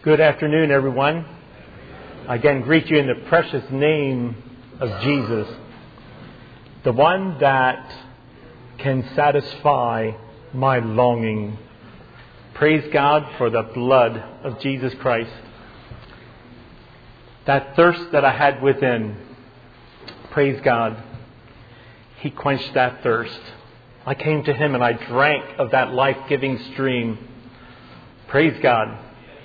Good afternoon, everyone. I again greet you in the precious name of Jesus, the one that can satisfy my longing. Praise God for the blood of Jesus Christ. That thirst that I had within, praise God, He quenched that thirst. I came to Him and I drank of that life-giving stream. Praise God.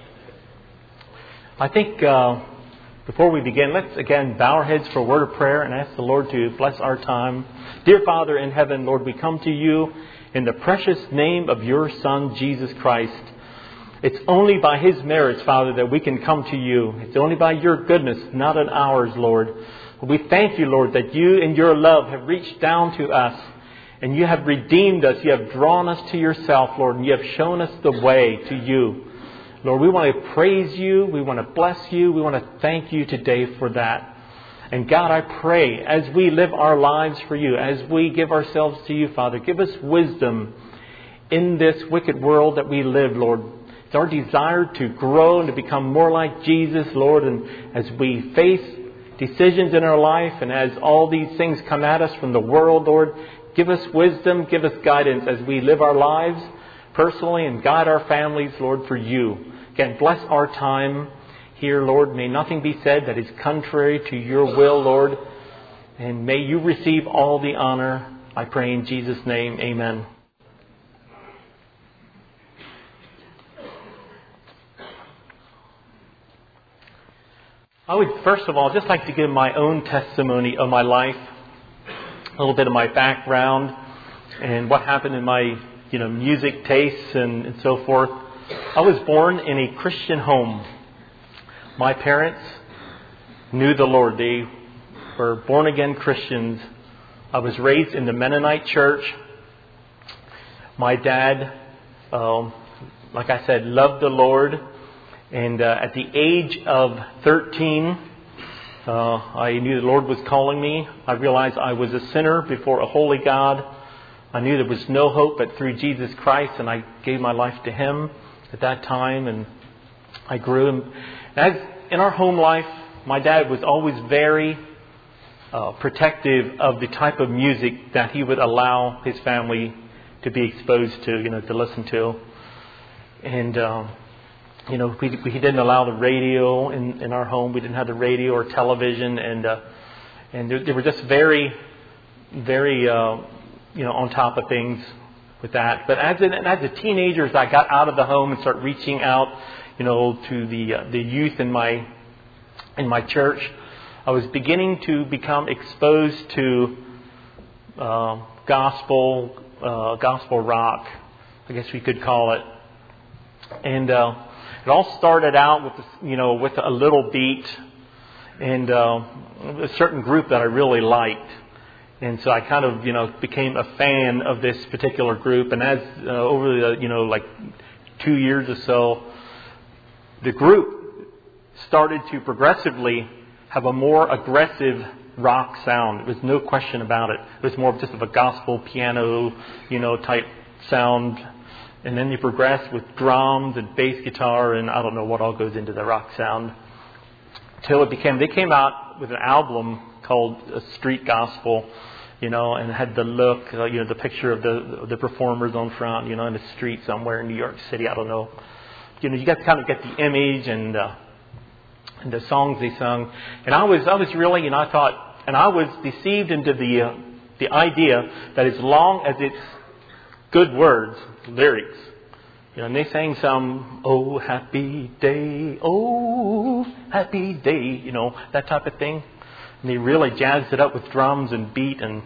I think before we begin, let's again bow our heads for a word of prayer and ask the Lord to bless our time. Dear Father in heaven, Lord, we come to you in the precious name of your Son, Jesus Christ. It's only by His merits, Father, that we can come to you. It's only by your goodness, not in ours, Lord. We thank you, Lord, that you in your love have reached down to us and you have redeemed us. You have drawn us to yourself, Lord, and you have shown us the way to you. Lord, we want to praise you. We want to bless you. We want to thank you today for that. And God, I pray as we live our lives for you, as we give ourselves to you, Father, give us wisdom in this wicked world that we live, Lord. It's our desire to grow and to become more like Jesus, Lord. And as we face decisions in our life and as all these things come at us from the world, Lord, give us wisdom, give us guidance as we live our lives personally and guide our families, Lord, for you. Again, bless our time here, Lord. May nothing be said that is contrary to your will, Lord. And may you receive all the honor. I pray in Jesus' name. Amen. I would first of all just like to give my own testimony of my life, a little bit of my background and what happened in my music tastes and so forth. I was born in a Christian home. My parents knew the Lord. They were born-again Christians. I was raised in the Mennonite church. My dad, like I said, loved the Lord. And at the age of 13, I knew the Lord was calling me. I realized I was a sinner before a holy God. I knew there was no hope but through Jesus Christ, and I gave my life to Him at that time, and I grew. As in our home life, my dad was always very protective of the type of music that he would allow his family to be exposed to, to listen to. And, he didn't allow the radio in our home. We didn't have the radio or television, and they were just very, very, on top of things with that. But as a teenager, as I got out of the home and started reaching out, to the youth in my church, I was beginning to become exposed to gospel rock, I guess we could call it. And it all started out with a little beat and a certain group that I really liked. And so I kind of, became a fan of this particular group. And as over the, 2 years or so, the group started to progressively have a more aggressive rock sound. There was no question about it. It was more just of a gospel piano, type sound. And then you progressed with drums and bass guitar and I don't know what all goes into the rock sound. Till they came out with an album called Street Gospel, and had the look, the picture of the performers on front, in the street somewhere in New York City. I don't know. You got to kind of get the image and the songs they sung. And I was really, I thought, and I was deceived into the idea that as long as it's good words, lyrics, and they sang some, oh, happy day, that type of thing. And they really jazzed it up with drums and beat and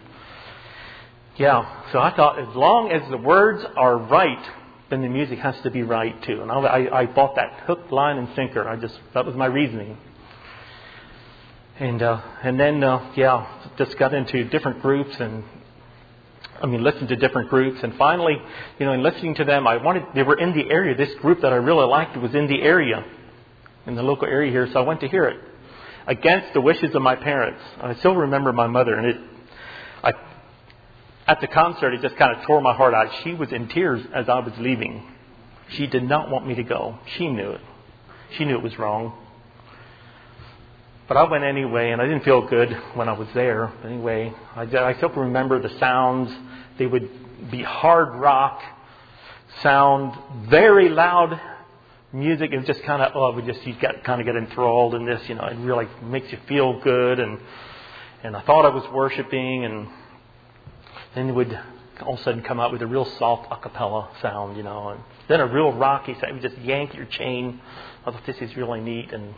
so I thought as long as the words are right, then the music has to be right too. And I bought that hook, line, and sinker. That was my reasoning. And then just got into different groups listened to different groups. And finally, in listening to them, they were in the area. This group that I really liked was in the area, in the local area here. So I went to hear it. Against the wishes of my parents. I still remember my mother, and at the concert, it just kind of tore my heart out. She was in tears as I was leaving. She did not want me to go. She knew it. She knew it was wrong. But I went anyway, and I didn't feel good when I was there. But anyway, I still remember the sounds. They would be hard rock sound, very loud music, and just kind of, you kind of get enthralled in this, it really makes you feel good, and I thought I was worshiping, and then it would all of a sudden come out with a real soft a cappella sound, and then a real rocky sound. It would just yank your chain. I thought, this is really neat, and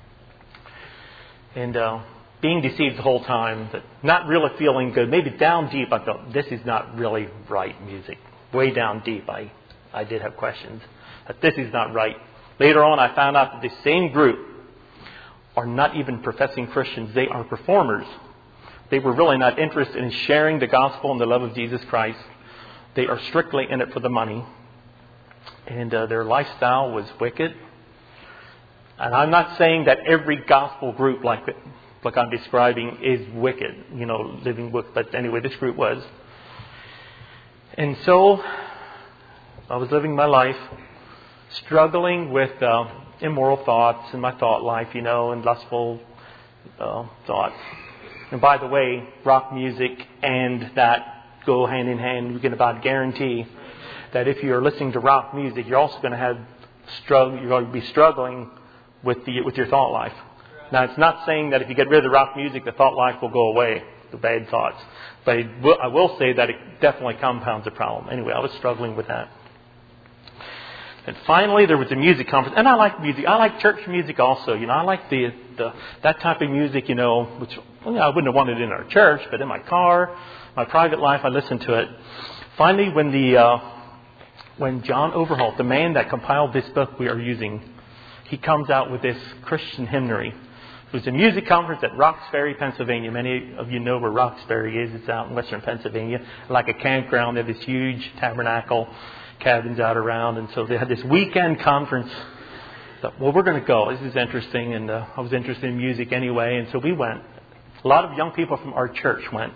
being deceived the whole time, but not really feeling good. Maybe down deep, I thought, this is not really right music. Way down deep, I did have questions. That this is not right. Later on, I found out that the same group are not even professing Christians. They are performers. They were really not interested in sharing the gospel and the love of Jesus Christ. They are strictly in it for the money. And their lifestyle was wicked. And I'm not saying that every gospel group like I'm describing is wicked, living wicked. But anyway, this group was. And so I was living my life, struggling with immoral thoughts in my thought life, and lustful thoughts. And by the way, rock music and that go hand in hand. You can about guarantee that if you're listening to rock music, you're also going to you're going to be struggling with your thought life. Now, it's not saying that if you get rid of the rock music, the thought life will go away, the bad thoughts. But I will say that it definitely compounds the problem. Anyway, I was struggling with that. And finally, there was a music conference. And I like music. I like church music also. I like that type of music, which I wouldn't have wanted in our church, but in my car, my private life, I listened to it. Finally, when John Overholt, the man that compiled this book we are using, he comes out with this Christian hymnary. It was a music conference at Roxbury, Pennsylvania. Many of you know where Roxbury is. It's out in western Pennsylvania, like a campground. They have this huge tabernacle cabins out around. And so they had this weekend conference. Thought, well, we're going to go. This is interesting. And I was interested in music anyway. And so we went. A lot of young people from our church went.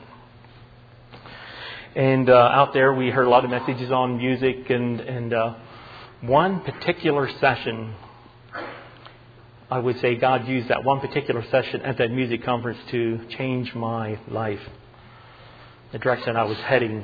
And out there we heard a lot of messages on music. And one particular session, I would say God used that one particular session at that music conference to change my life, the direction I was heading.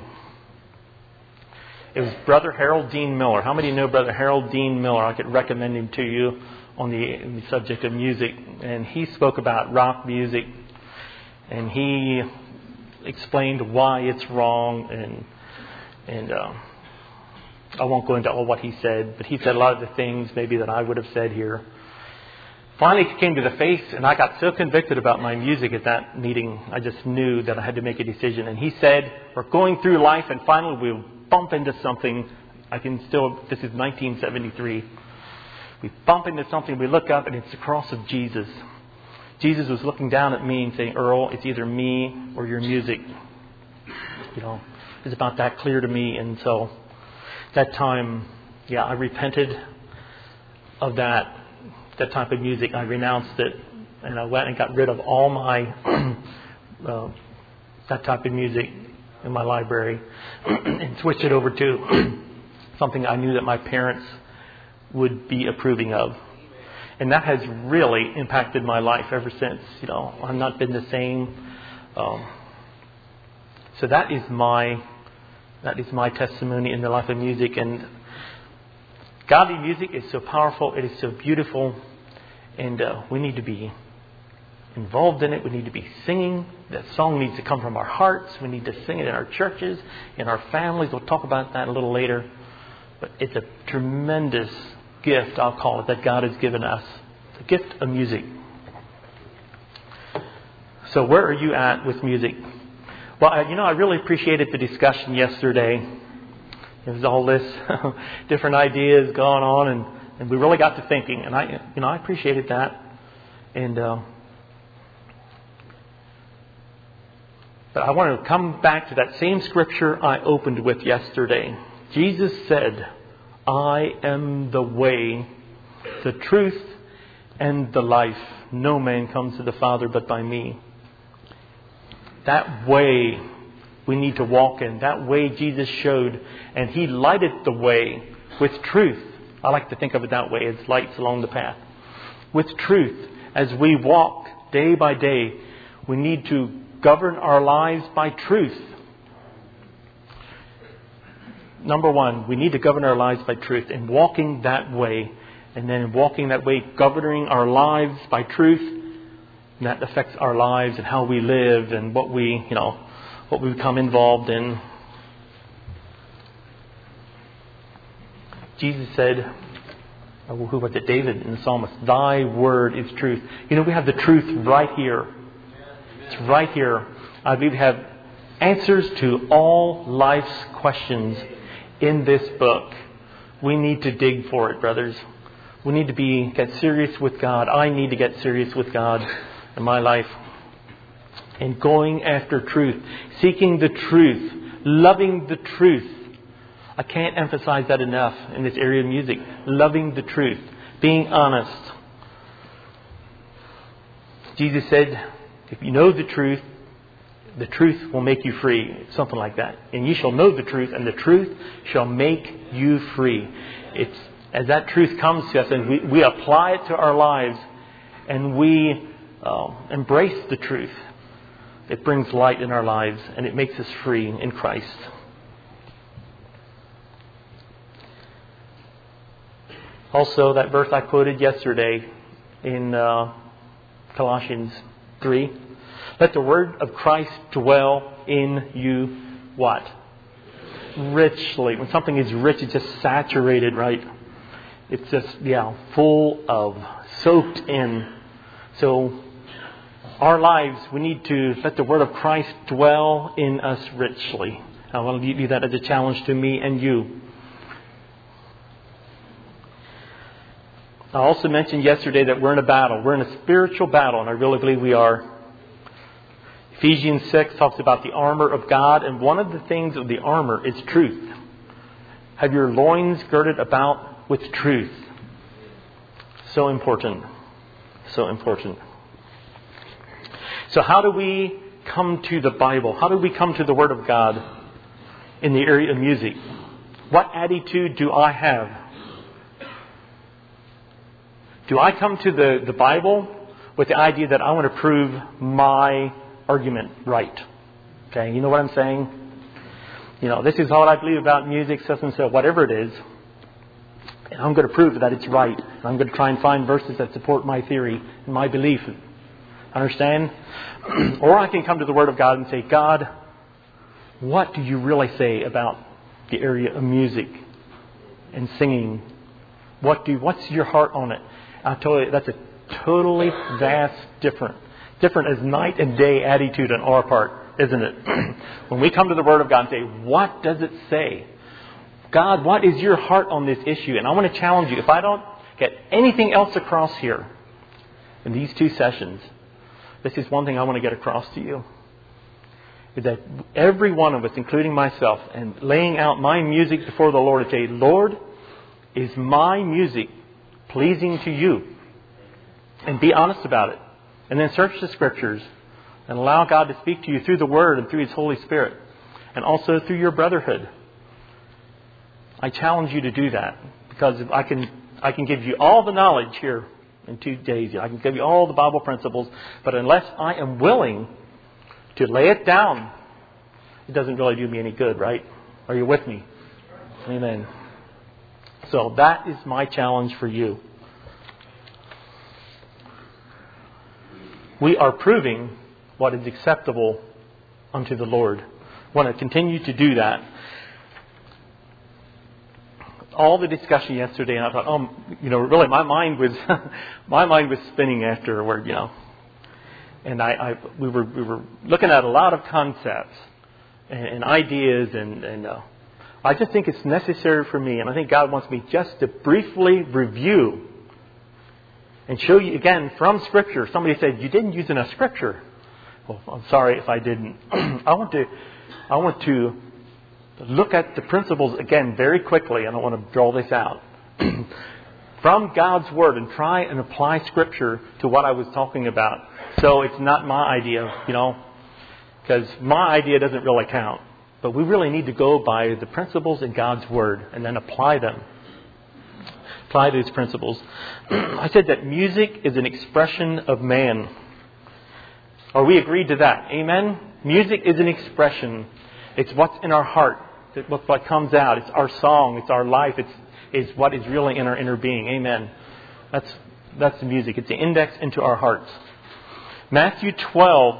It was Brother Harold Dean Miller. How many know Brother Harold Dean Miller? I could recommend him to you on the subject of music. And he spoke about rock music, and he explained why it's wrong. And I won't go into all what he said, but he said a lot of the things maybe that I would have said here. Finally, it came to the face, and I got so convicted about my music at that meeting, I just knew that I had to make a decision. And he said, we're going through life, and finally we'll bump into something. This is 1973. We bump into something, we look up, and it's the cross of Jesus. Jesus was looking down at me and saying, Earl, it's either me or your music. It's about that clear to me. And so that time, I repented of that type of music. I renounced it, and I went and got rid of all my that type of music in my library and switched it over to something I knew that my parents would be approving of. And that has really impacted my life ever since. I've not been the same. So that is my testimony in the life of music. And godly music is so powerful. It is so beautiful. And we need to be involved in it. We need to be singing. That song needs to come from our hearts. We need to sing it in our churches, in our families. We'll talk about that a little later. But it's a tremendous gift, I'll call it, that God has given us. The gift of music. So where are you at with music? Well, I really appreciated the discussion yesterday. There was all this different ideas going on, and we really got to thinking, and I appreciated that. And but I want to come back to that same scripture I opened with yesterday. Jesus said, I am the way, the truth, and the life. No man comes to the Father but by me. That way we need to walk in. That way Jesus showed, and He lighted the way with truth. I like to think of it that way, as lights along the path. with truth as we walk day by day. We need to govern our lives by truth. Number one, we need to govern our lives by truth and walking that way. And then walking that way, governing our lives by truth. And that affects our lives and how we live and what we become involved in. Jesus said, who was it? David in the Psalmist, Thy word is truth. We have the truth right here. It's right here. I believe we have answers to all life's questions in this book. We need to dig for it, brothers. We need to get serious with God. I need to get serious with God in my life. And going after truth. Seeking the truth. Loving the truth. I can't emphasize that enough in this area of music. Loving the truth. Being honest. Jesus said, if you know the truth will make you free. Something like that. And you shall know the truth, and the truth shall make you free. It's as that truth comes to us and we apply it to our lives and we embrace the truth, it brings light in our lives and it makes us free in Christ. Also, that verse I quoted yesterday in Colossians 3. Let the word of Christ dwell in you, what? Richly. When something is rich, it's just saturated, right? It's just, full of, soaked in. So, our lives, we need to let the word of Christ dwell in us richly. I want to give you that as a challenge to me and you. I also mentioned yesterday that we're in a battle. We're in a spiritual battle, and I really believe we are. Ephesians 6 talks about the armor of God, and one of the things of the armor is truth. Have your loins girded about with truth. So important. So important. So how do we come to the Bible? How do we come to the Word of God in the area of music? What attitude do I have? Do I come to the Bible with the idea that I want to prove my argument right? Okay, you know what I'm saying? This is all I believe about music, such and so, whatever it is. And I'm going to prove that it's right. And I'm going to try and find verses that support my theory and my belief. Understand? Or I can come to the Word of God and say, God, what do you really say about the area of music and singing? What's your heart on it? I'll tell you, that's a totally different as night and day attitude on our part, isn't it? When we come to the Word of God and say, what does it say? God, what is your heart on this issue? And I want to challenge you, if I don't get anything else across here in these 2 sessions, this is one thing I want to get across to you. Is that every one of us, including myself, and laying out my music before the Lord and say, Lord, is my music pleasing to you? And be honest about it. And then search the Scriptures and allow God to speak to you through the Word and through His Holy Spirit. And also through your brotherhood. I challenge you to do that. Because I can give you all the knowledge here in 2 days. I can give you all the Bible principles. But unless I am willing to lay it down, it doesn't really do me any good, right? Are you with me? Amen. So that is my challenge for you. We are proving what is acceptable unto the Lord. I want to continue to do that. All the discussion yesterday, and I thought, really, my mind was spinning afterward, And we were looking at a lot of concepts and ideas, and I just think it's necessary for me, and I think God wants me just to briefly review and show you again from Scripture. Somebody said, you didn't use enough Scripture. Well, I'm sorry if I didn't. I want to look at the principles again very quickly. I don't want to draw this out. From God's Word and try and apply Scripture to what I was talking about. So it's not my idea, because my idea doesn't really count. But we really need to go by the principles in God's Word and then apply them. apply these principles. I said that music is an expression of man. Are we agreed to that? Amen? Music is an expression. It's what's in our heart. It's what comes out. It's our song. It's our life. It's what is really in our inner being. Amen. That's the music. It's the index into our hearts. Matthew 12,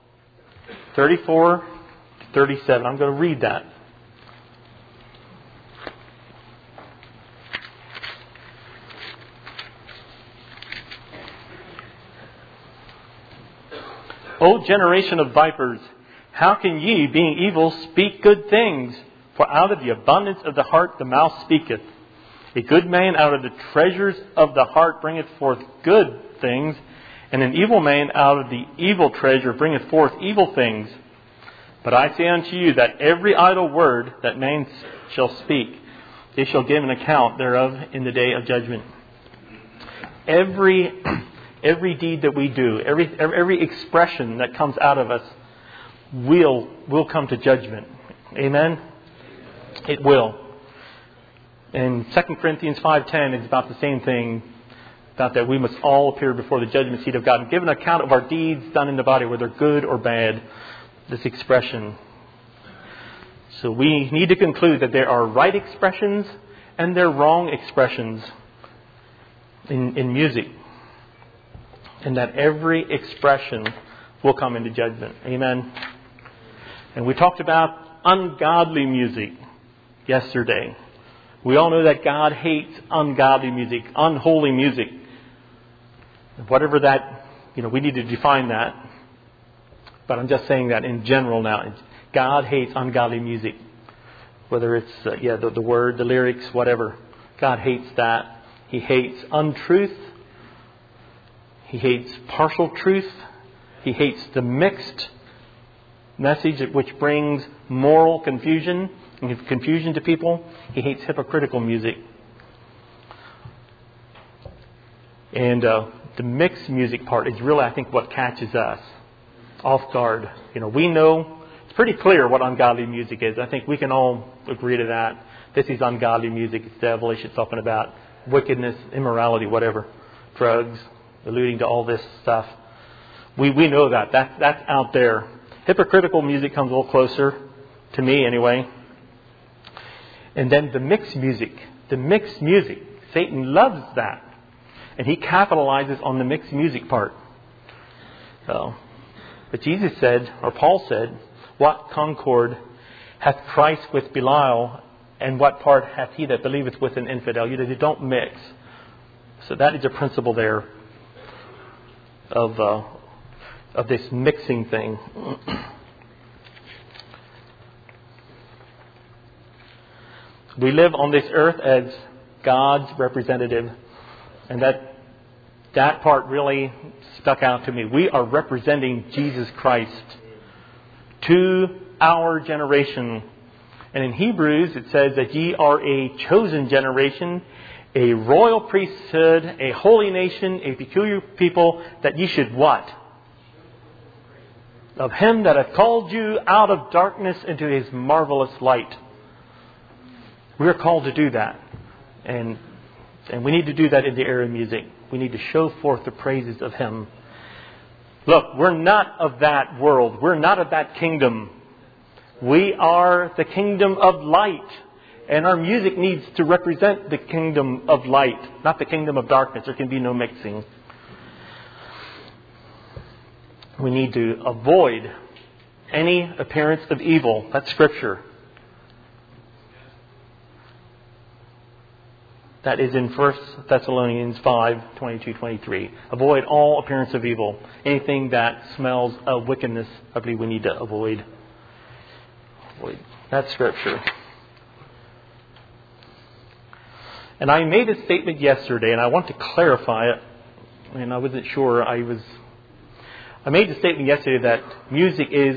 34 to 37. I'm going to read that. O generation of vipers, how can ye, being evil, speak good things? For out of the abundance of the heart the mouth speaketh. A good man out of the treasures of the heart bringeth forth good things, and an evil man out of the evil treasure bringeth forth evil things. But I say unto you that every idle word that man shall speak, they shall give an account thereof in the day of judgment. Every deed that we do, every expression that comes out of us will come to judgment. Amen? It will. And 2 Corinthians 5:10 is about the same thing, about that we must all appear before the judgment seat of God and give an account of our deeds done in the body, whether good or bad, this expression. So we need to conclude that there are right expressions and there are wrong expressions in music. And that every expression will come into judgment. Amen. And we talked about ungodly music yesterday. We all know that God hates ungodly music, unholy music. Whatever that, we need to define that. But I'm just saying that in general now. God hates ungodly music. Whether it's, the word, the lyrics, whatever. God hates that. He hates untruth. He hates partial truth. He hates the mixed message which brings moral confusion and confusion to people. He hates hypocritical music. And the mixed music part is really, I think, what catches us off guard. We know, it's pretty clear what ungodly music is. I think we can all agree to that. This is ungodly music. It's devilish. It's talking about wickedness, immorality, whatever. Drugs, alluding to all this stuff. We know that. That's out there. Hypocritical music comes a little closer, to me anyway. And then the mixed music. The mixed music. Satan loves that. And he capitalizes on the mixed music part. But Jesus said, or Paul said, what concord hath Christ with Belial, and what part hath he that believeth with an infidel? They don't mix. So that is a principle there of this mixing thing. We live on this earth as God's representative, and that part really stuck out to me. We are representing Jesus Christ to our generation. And in Hebrews it says that ye are a chosen generation, a royal priesthood, a holy nation, a peculiar people, that ye should what? Of him that hath called you out of darkness into his marvelous light. We are called to do that. And we need to do that in the area of music. We need to show forth the praises of him. Look, we're not of that world. We're not of that kingdom. We are the kingdom of light. And our music needs to represent the kingdom of light, not the kingdom of darkness. There can be no mixing. We need to avoid any appearance of evil. That's Scripture. That is in 1 Thessalonians 5, 22, 23. Avoid all appearance of evil. Anything that smells of wickedness, I believe we need to avoid. That's Scripture. And I made a statement yesterday, and I want to clarify it. And I wasn't sure. I made the statement yesterday that music is,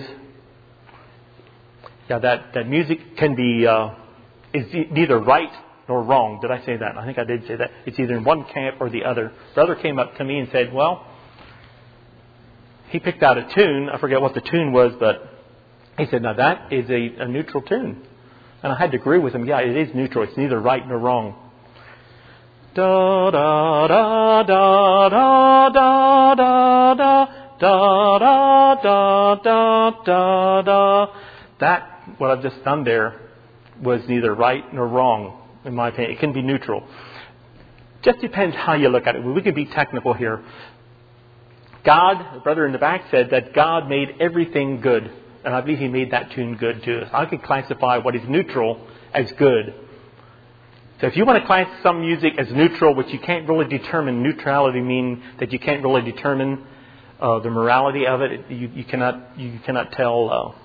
that music can be, is neither right nor wrong. Did I say that? I think I did say that. It's either in one camp or the other. Brother came up to me and said, well, he picked out a tune. I forget what the tune was, but he said, now that is a neutral tune. And I had to agree with him. Yeah, it is neutral. It's neither right nor wrong. Da da da da da da da da da da da da da. That, what I've just done there, was neither right nor wrong, in my opinion. It can be neutral. Just depends how you look at it. We can be technical here. God, the brother in the back said that God made everything good. And I believe He made that tune good too. So I can classify what is neutral as good. So if you want to class some music as neutral, which you can't really determine, neutrality means that you can't really determine the morality of it. You cannot tell,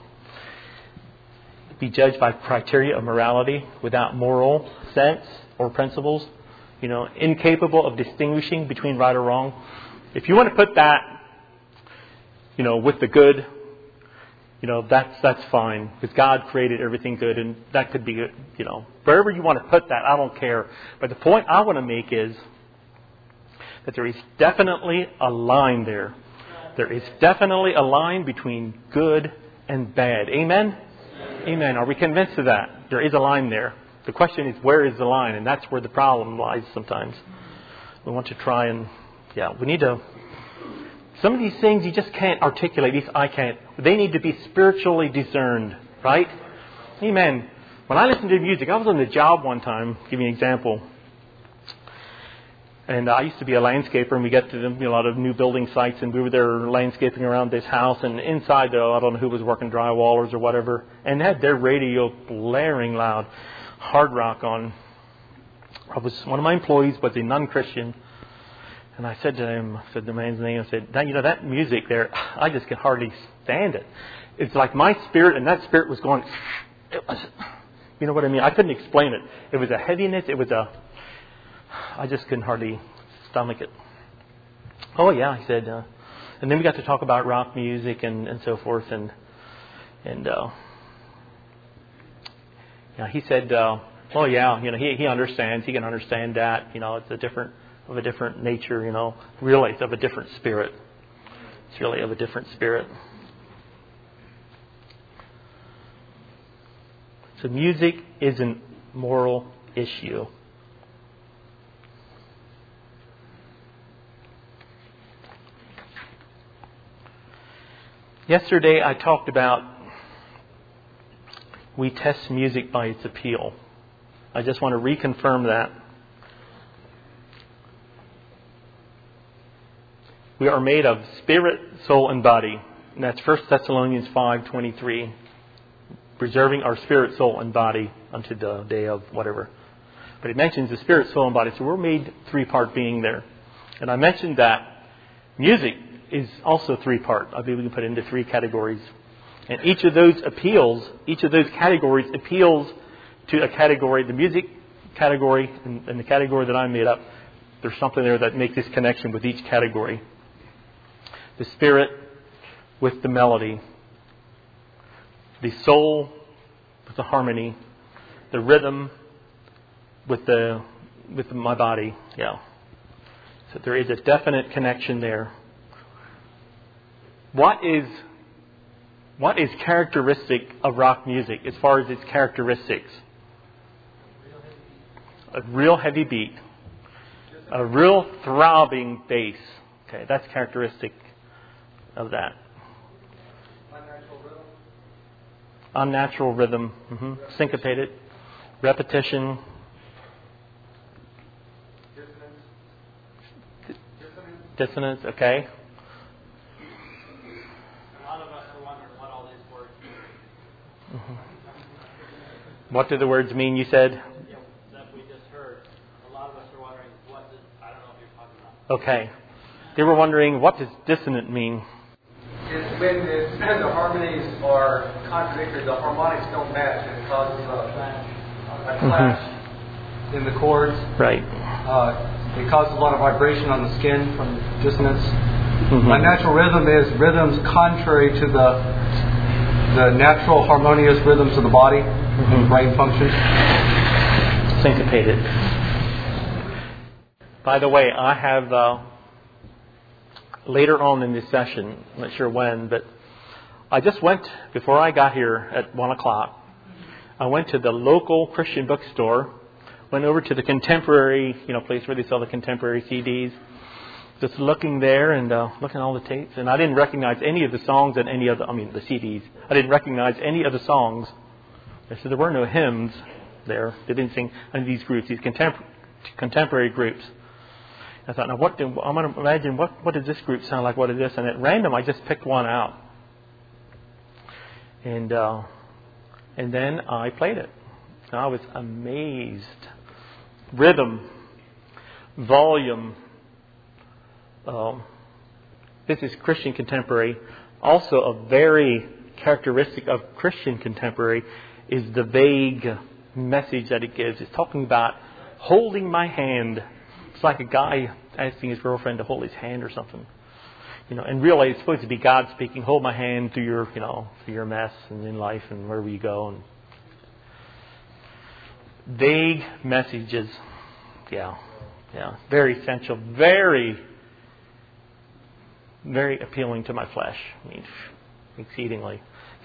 be judged by criteria of morality without moral sense or principles. Incapable of distinguishing between right or wrong. If you want to put that, with the good, that's fine, because God created everything good, and that could be, wherever you want to put that, I don't care. But the point I want to make is that there is definitely a line there. There is definitely a line between good and bad. Amen? Amen. Are we convinced of that? There is a line there. The question is, where is the line? And that's where the problem lies sometimes. We want to try and, we need to... Some of these things you just can't articulate. These I can't. They need to be spiritually discerned, right? Amen. When I listened to music, I was on the job one time. I'll give you an example. And I used to be a landscaper, and we got to a lot of new building sites, and we were there landscaping around this house. And inside, though, I don't know who was working, drywallers or whatever, and they had their radio blaring loud, hard rock on. One of my employees was a non-Christian. And I said to him, the man's name, I said, that music there, I just could hardly stand it. It's like my spirit, and that spirit was going, it was, you know what I mean? I couldn't explain it. It was a heaviness, I just couldn't hardly stomach it. Oh yeah, he said, and then we got to talk about rock music and so forth, and he said, he understands, he can understand that, it's of a different nature, really it's of a different spirit. It's really of a different spirit. So music isn't a moral issue. Yesterday I talked about we test music by its appeal. I just want to reconfirm that. We are made of spirit, soul, and body. And that's 1 Thessalonians 5:23. Preserving our spirit, soul, and body unto the day of whatever. But it mentions the spirit, soul, and body. So we're made three-part being there. And I mentioned that music is also three-part. I believe we can put it into three categories. And each of those categories appeals to a category, the music category and the category that I made up. There's something there that makes this connection with each category. The spirit with the melody, the soul with the harmony, the rhythm with my body. Yeah. So there is a definite connection there. What is characteristic of rock music as far as its characteristics? A real heavy beat. A real throbbing bass. Okay, that's characteristic of that. Unnatural rhythm. Syncopated. Repetition. Dissonance. Okay. A lot of us are wondering what all these words mean. What do the words mean, you said? Yeah, that we just heard. A lot of us are wondering I don't know what you're talking about. Okay. They were wondering, what does dissonant mean? It's when the harmonies are contradictory, the harmonics don't match, and it causes a clash in the chords. Right. It causes a lot of vibration on the skin from dissonance. Unnatural rhythm is rhythms contrary to the natural harmonious rhythms of the body, brain functions. Syncopated. By the way, I have later on in this session, I'm not sure when, but I just went, before I got here at 1 o'clock, I went to the local Christian bookstore went over to the contemporary, place where they sell the contemporary CDs. Just looking there and looking at all the tapes, and I didn't recognize any of the songs and the CDs. I didn't recognize any of the songs. So there were no hymns there. They didn't sing any of these groups, these contemporary groups. I thought, now I'm going to imagine what does this group sound like? What is this? And at random, I just picked one out, and then I played it. And I was amazed. Rhythm, volume. This is Christian contemporary. Also, a very characteristic of Christian contemporary is the vague message that it gives. It's talking about holding my hand. It's like a guy asking his girlfriend to hold his hand or something. And really it's supposed to be God speaking. Hold my hand through your, through your mess and in life and wherever you go. And vague messages. Yeah. Very essential. Very appealing to my flesh. Exceedingly.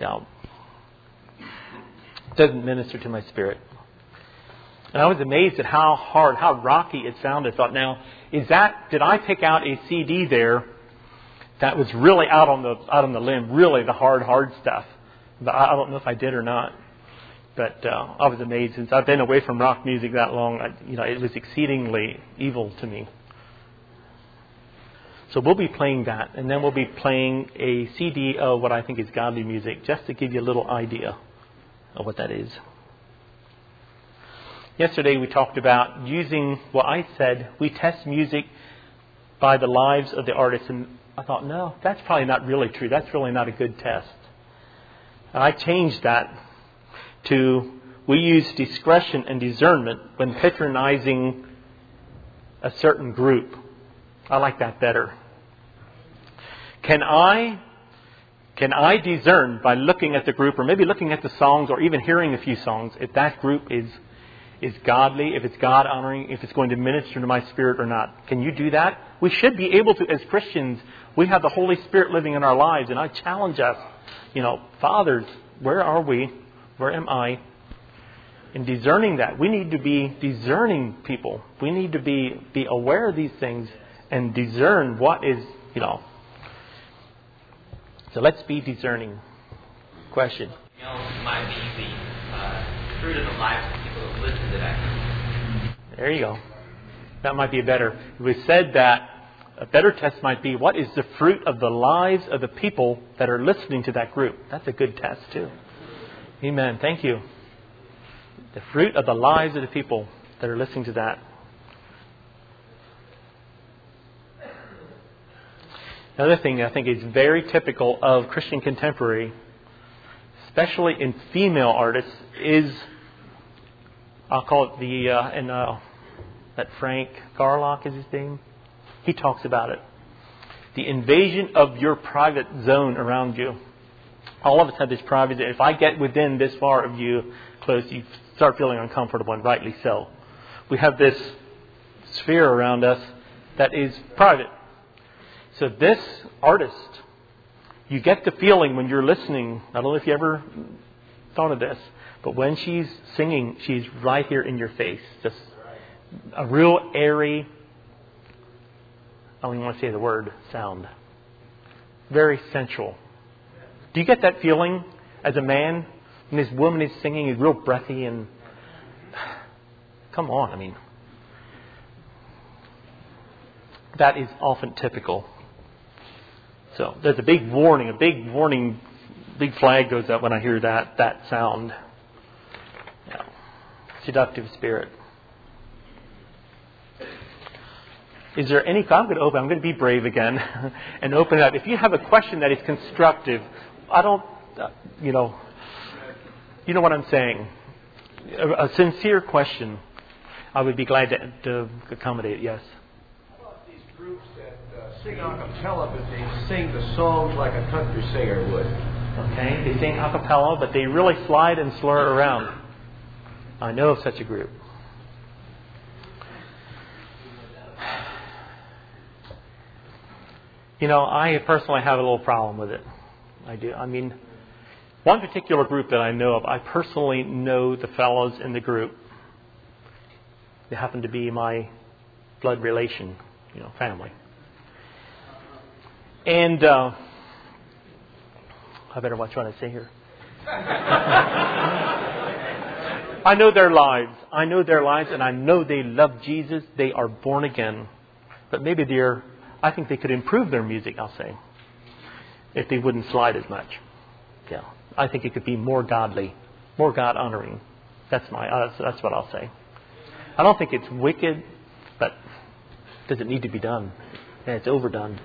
Doesn't minister to my spirit. And I was amazed at how hard, how rocky it sounded. I thought, now, did I pick out a CD there that was really out on the limb, really the hard stuff? But I don't know if I did or not. But I was amazed. Since I've been away from rock music that long, it was exceedingly evil to me. So we'll be playing that, and then we'll be playing a CD of what I think is godly music, just to give you a little idea of what that is. Yesterday we talked about using what I said, we test music by the lives of the artists, and I thought, no, that's probably not really true. That's really not a good test. And I changed that to, we use discretion and discernment when patronizing a certain group. I like that better. Can I discern by looking at the group, or maybe looking at the songs, or even hearing a few songs, if that group is godly, if it's God honoring, if it's going to minister to my spirit or not? Can you do that? We should be able to, as Christians. We have the Holy Spirit living in our lives, and I challenge us, fathers, where are we? Where am I? In discerning that, we need to be discerning people. We need to be aware of these things and discern what is, So let's be discerning. Question. Might be the fruit of the lives of people who listen to that. There you go. That might be better. We said that a better test might be, what is the fruit of the lives of the people that are listening to that group? That's a good test too. Amen. Thank you. The fruit of the lives of the people that are listening to that. Another thing I think is very typical of Christian contemporary, especially in female artists, is, I'll call it that Frank Garlock is his name. He talks about it. The invasion of your private zone around you. All of us have this private zone. If I get within this far of you, close, you start feeling uncomfortable, and rightly so. We have this sphere around us that is private. So this artist, you get the feeling when you're listening, I don't know if you ever thought of this, but when she's singing, she's right here in your face. Just a real airy, I don't even want to say the word, sound. Very sensual. Do you get that feeling as a man when this woman is singing, is real breathy and... Come on, that is often typical. So there's a big warning, big flag goes up when I hear that sound. Yeah. Seductive spirit. Is there any... I'm going to be brave again and open it up. If you have a question that is constructive, I don't, you know what I'm saying. A sincere question, I would be glad to accommodate. Yes. How about these groups that sing a cappella, but they sing the songs like a country singer would? Okay, they sing a cappella, but they really slide and slur around. I know of such a group. I personally have a little problem with it. I do. One particular group that I know of, I personally know the fellows in the group. You happen to be my blood relation, family. And I better watch what I say here. I know their lives. And I know they love Jesus. They are born again. But maybe I think they could improve their music, I'll say, if they wouldn't slide as much. Yeah. I think it could be more godly, more God-honoring. That's what I'll say. I don't think it's wicked, but does it need to be done? And it's overdone.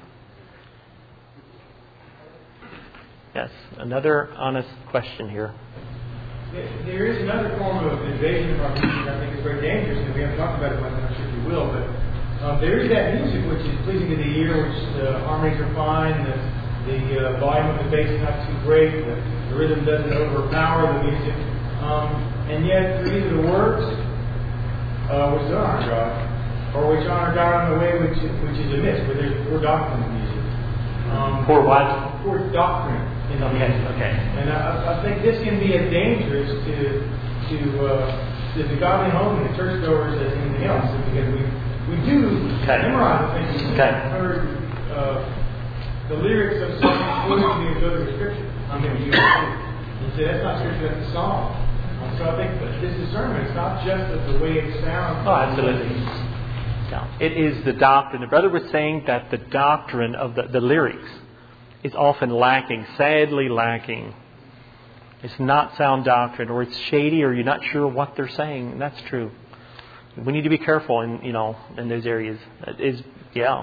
Yes, another honest question here. There is another form of invasion of our music I think is very dangerous, and we haven't talked about it much, and I'm sure we will, but there is that music which is pleasing to the ear, which the harmonies are fine, the volume of the bass is not too great, the rhythm doesn't overpower the music, and yet through either the words, which don't honor God, or which honor God in a way which is amiss, where there's poor doctrine in music. Poor what? Poor doctrine. Okay. And I think this can be as dangerous to the godly home and the churchgoers as anything else, because we do memorize things. We've heard the lyrics of songs fluently and go to the scripture. You say that's not scripture, that's a song. So I think that this discernment is not just the way it sounds. Oh, absolutely. No, it is the doctrine. The brother was saying that the doctrine of the lyrics is often lacking, sadly lacking. It's not sound doctrine, or it's shady, or you're not sure what they're saying. And that's true. We need to be careful in those areas. It is, yeah.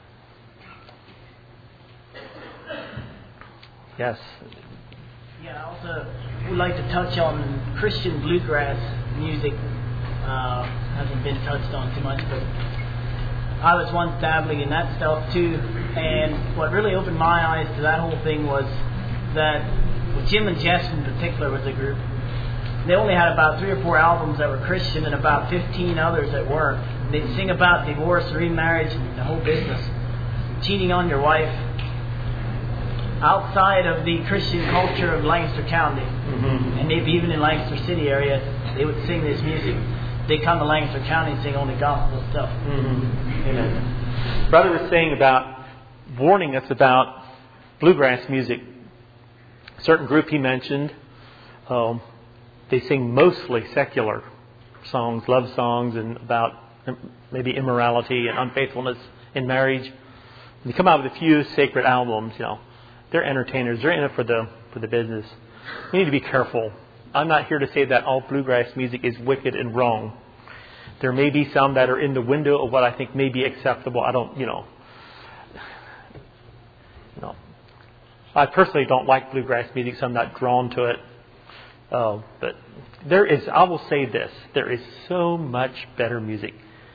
Yes. Yeah, I also would like to touch on Christian bluegrass music. Hasn't been touched on too much, but I was once dabbling in that stuff too, and what really opened my eyes to that whole thing was that Jim and Jess in particular was a group. They only had about 3 or 4 albums that were Christian and about 15 others that weren't. They'd sing about divorce, remarriage, and the whole business. Cheating on your wife. Outside of the Christian culture of Lancaster County, and maybe even in Lancaster City area, they would sing this music. They come to Lancaster County and sing only gospel stuff. Amen. Brother was saying warning us about bluegrass music. A certain group he mentioned, they sing mostly secular songs, love songs, and about maybe immorality and unfaithfulness in marriage. They come out with a few sacred albums, They're entertainers. They're in it for the business. We need to be careful. I'm not here to say that all bluegrass music is wicked and wrong. There may be some that are in the window of what I think may be acceptable. I personally don't like bluegrass music, so I'm not drawn to it. But I will say this, there is so much better music.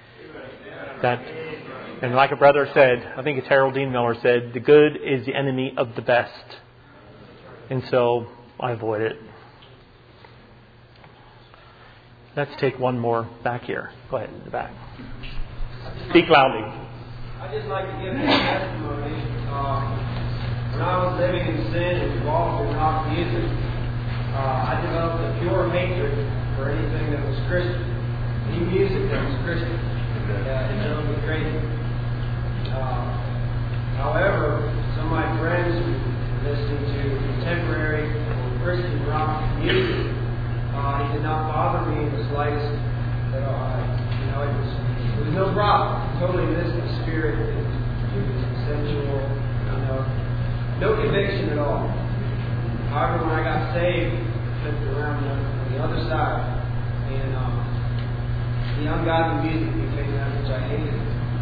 And like a brother said, I think it's Harold Dean Miller said, the good is the enemy of the best. And so I avoid it. Let's take one more back here. Go ahead, in the back. Speak loudly. I'd just like to give a testimony. When I was living in sin and involved in rock music, I developed a pure hatred for anything that was Christian. Any music that was Christian. It drove me crazy. However, some of my friends were listening to contemporary Christian rock music. It did not bother me in the slightest at all. It was no problem. Totally missed the spirit. It was sensual. No conviction at all. However, when I got saved, I flipped around on the other side, and the ungodly music became that which I hated.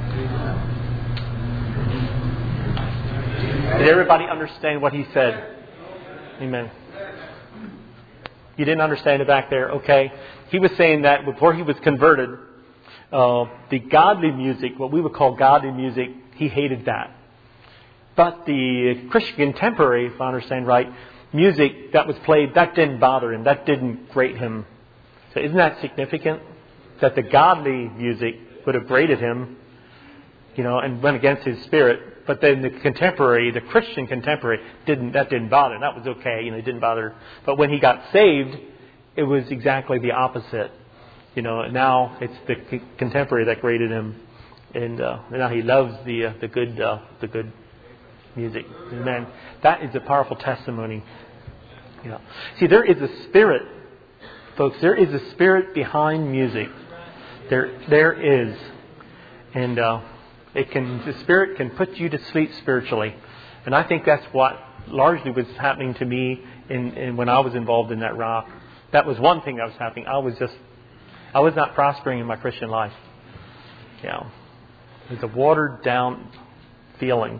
Did everybody understand what he said? Amen. You didn't understand it back there? Okay. He was saying that before he was converted, the godly music, what we would call godly music, he hated that. But the Christian contemporary, if I understand right, music that was played, that didn't bother him. That didn't grate him. So isn't that significant? That the godly music would have grated him, and went against his spirit. But then the Christian contemporary, didn't bother him. That was okay. It didn't bother. But when he got saved, it was exactly the opposite. And now it's the contemporary that created him, and now he loves the good music. Amen. That is a powerful testimony. See, there is a spirit, folks. There is a spirit behind music. There is, and the spirit can put you to sleep spiritually, and I think that's what largely was happening to me in when I was involved in that rock. That was one thing that was happening. I was not prospering in my Christian life. It's a watered down feeling.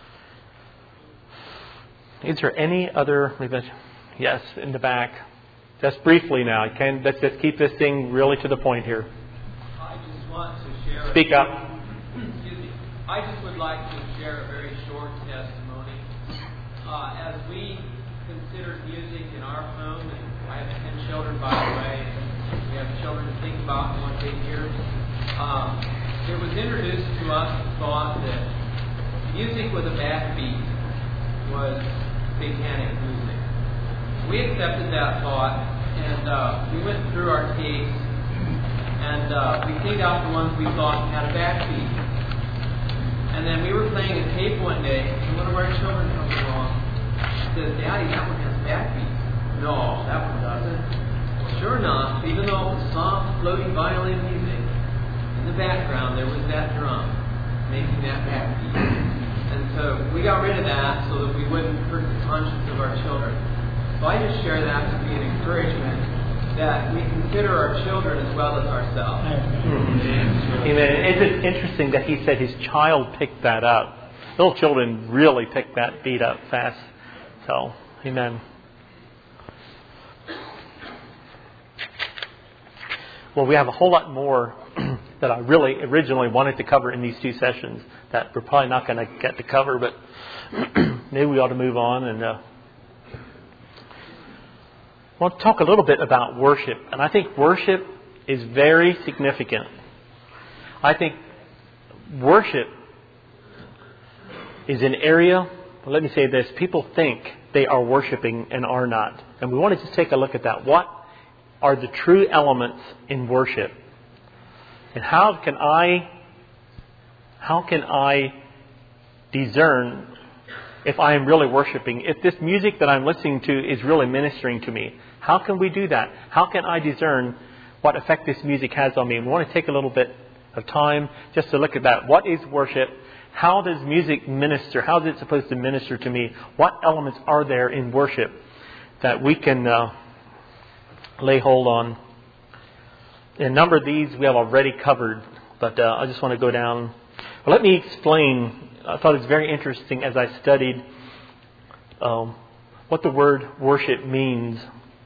Is there any other? Yes, in the back. Just briefly now. Let's just keep this thing really to the point here. I just want to share. Speak up. Excuse me. I just would like to share a very short testimony. As we considered music in our home, and I have 10 children, by the way. We have children to think about in 1 to 8 years. It was introduced to us the thought that music with a bad beat was satanic music. We accepted that thought, and we went through our tapes, and we picked out the ones we thought had a bad beat. And then we were playing a tape one day, and one of our children comes along and says, "Daddy, that one has a bad beat." "No, that one doesn't." Sure enough, even though it was soft, floaty violin music, in the background there was that drum making that backbeat. And so we got rid of that so that we wouldn't hurt the conscience of our children. So I just share that to be an encouragement that we consider our children as well as ourselves. Amen. It's interesting that he said his child picked that up. Little children really pick that beat up fast. So, amen. Well, we have a whole lot more that I really originally wanted to cover in these 2 sessions that we're probably not going to get to cover, but maybe we ought to move on. And I want to talk a little bit about worship. And I think worship is very significant. I think worship is an area, let me say this, people think they are worshiping and are not. And we want to just take a look at that. What are the true elements in worship? And how can I discern if I am really worshiping, if this music that I'm listening to is really ministering to me? How can we do that? How can I discern what effect this music has on me? And we want to take a little bit of time just to look at that. What is worship? How does music minister? How is it supposed to minister to me? What elements are there in worship that we can lay hold on? A number of these we have already covered, but I just want to go down. Well, let me explain. I thought it was very interesting as I studied what the word worship means.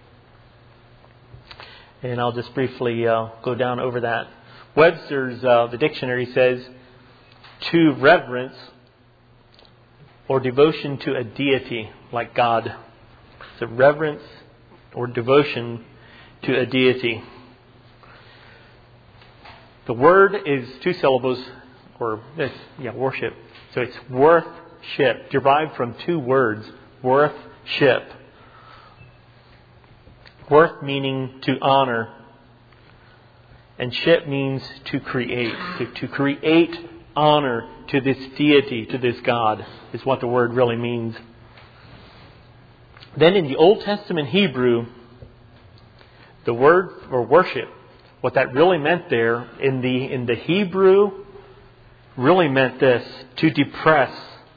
And I'll just briefly go down over that. Webster's, the dictionary says, to reverence or devotion to a deity like God. So reverence or devotion to a deity. The word is 2 syllables, worship. So it's worth-ship, derived from 2 words, worth-ship. Worth meaning to honor, and ship means to create. To create honor to this deity, to this God, is what the word really means. Then in the Old Testament Hebrew, the word for worship, what that really meant there in the Hebrew, really meant this: to depress,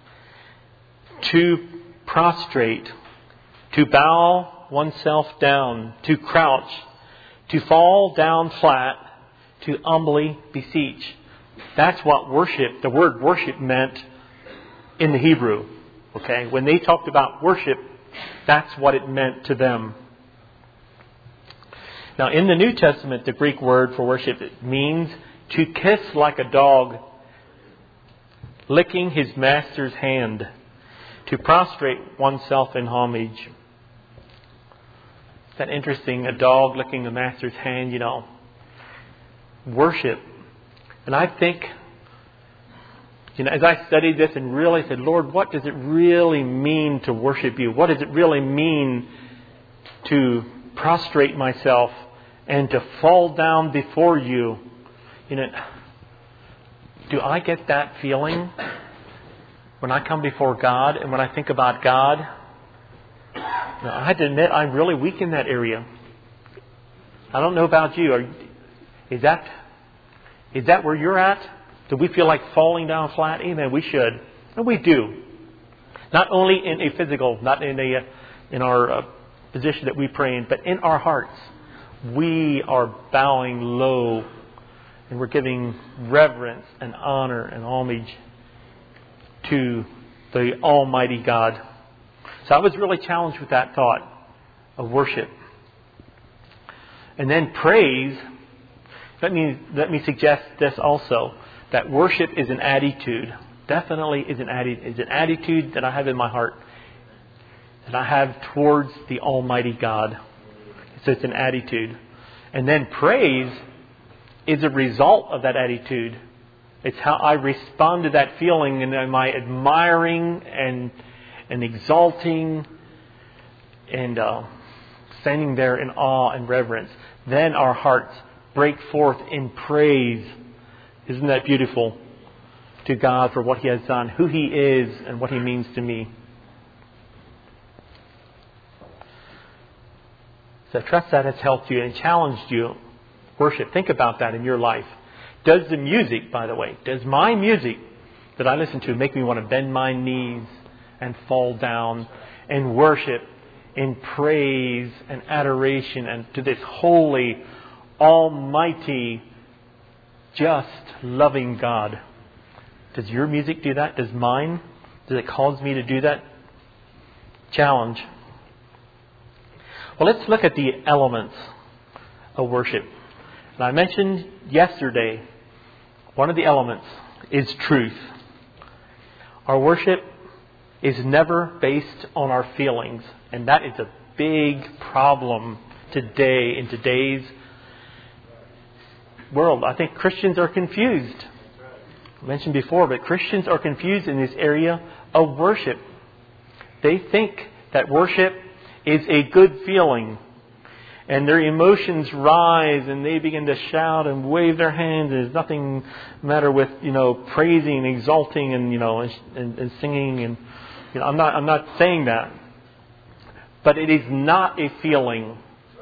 to prostrate, to bow oneself down, to crouch, to fall down flat, to humbly beseech. That's what worship, the word worship meant in the Hebrew. Okay? When they talked about worship, that's what it meant to them. Now, in the New Testament, the Greek word for worship, it means to kiss like a dog, licking his master's hand, to prostrate oneself in homage. Is that interesting? A dog licking the master's hand, worship. And I think, as I studied this and really said, Lord, what does it really mean to worship you? What does it really mean to prostrate myself and to fall down before you. You know, do I get that feeling when I come before God and when I think about God? Now, I have to admit, I'm really weak in that area. I don't know about you. Is that where you're at? Do we feel like falling down flat? Amen. We should. And we do. Not only in a physical, not in our position that we pray in, but in our hearts. We are bowing low and we're giving reverence and honor and homage to the Almighty God. So I was really challenged with that thought of worship. And then praise, let me suggest this also, that worship is an attitude. Definitely is an attitude that I have in my heart, that I have towards the Almighty God. So it's an attitude. And then praise is a result of that attitude. It's how I respond to that feeling, and am I admiring and exalting and standing there in awe and reverence. Then our hearts break forth in praise. Isn't that beautiful? To God for what He has done, who He is, and what He means to me. So I trust that has helped you and challenged you. Worship. Think about that in your life. Does the music, by the way, does my music that I listen to make me want to bend my knees and fall down and worship in praise and adoration and to this holy, almighty, just, loving God? Does your music do that? Does mine? Does it cause me to do that? Challenge. Well, let's look at the elements of worship. And I mentioned yesterday, one of the elements is truth. Our worship is never based on our feelings. And that is a big problem today, in today's world. I think Christians are confused. I mentioned before, but Christians are confused in this area of worship. They think that worship is a good feeling. And their emotions rise and they begin to shout and wave their hands. And there's nothing matter with, praising and exalting and, and singing. And, I'm not saying that. But it is not a feeling.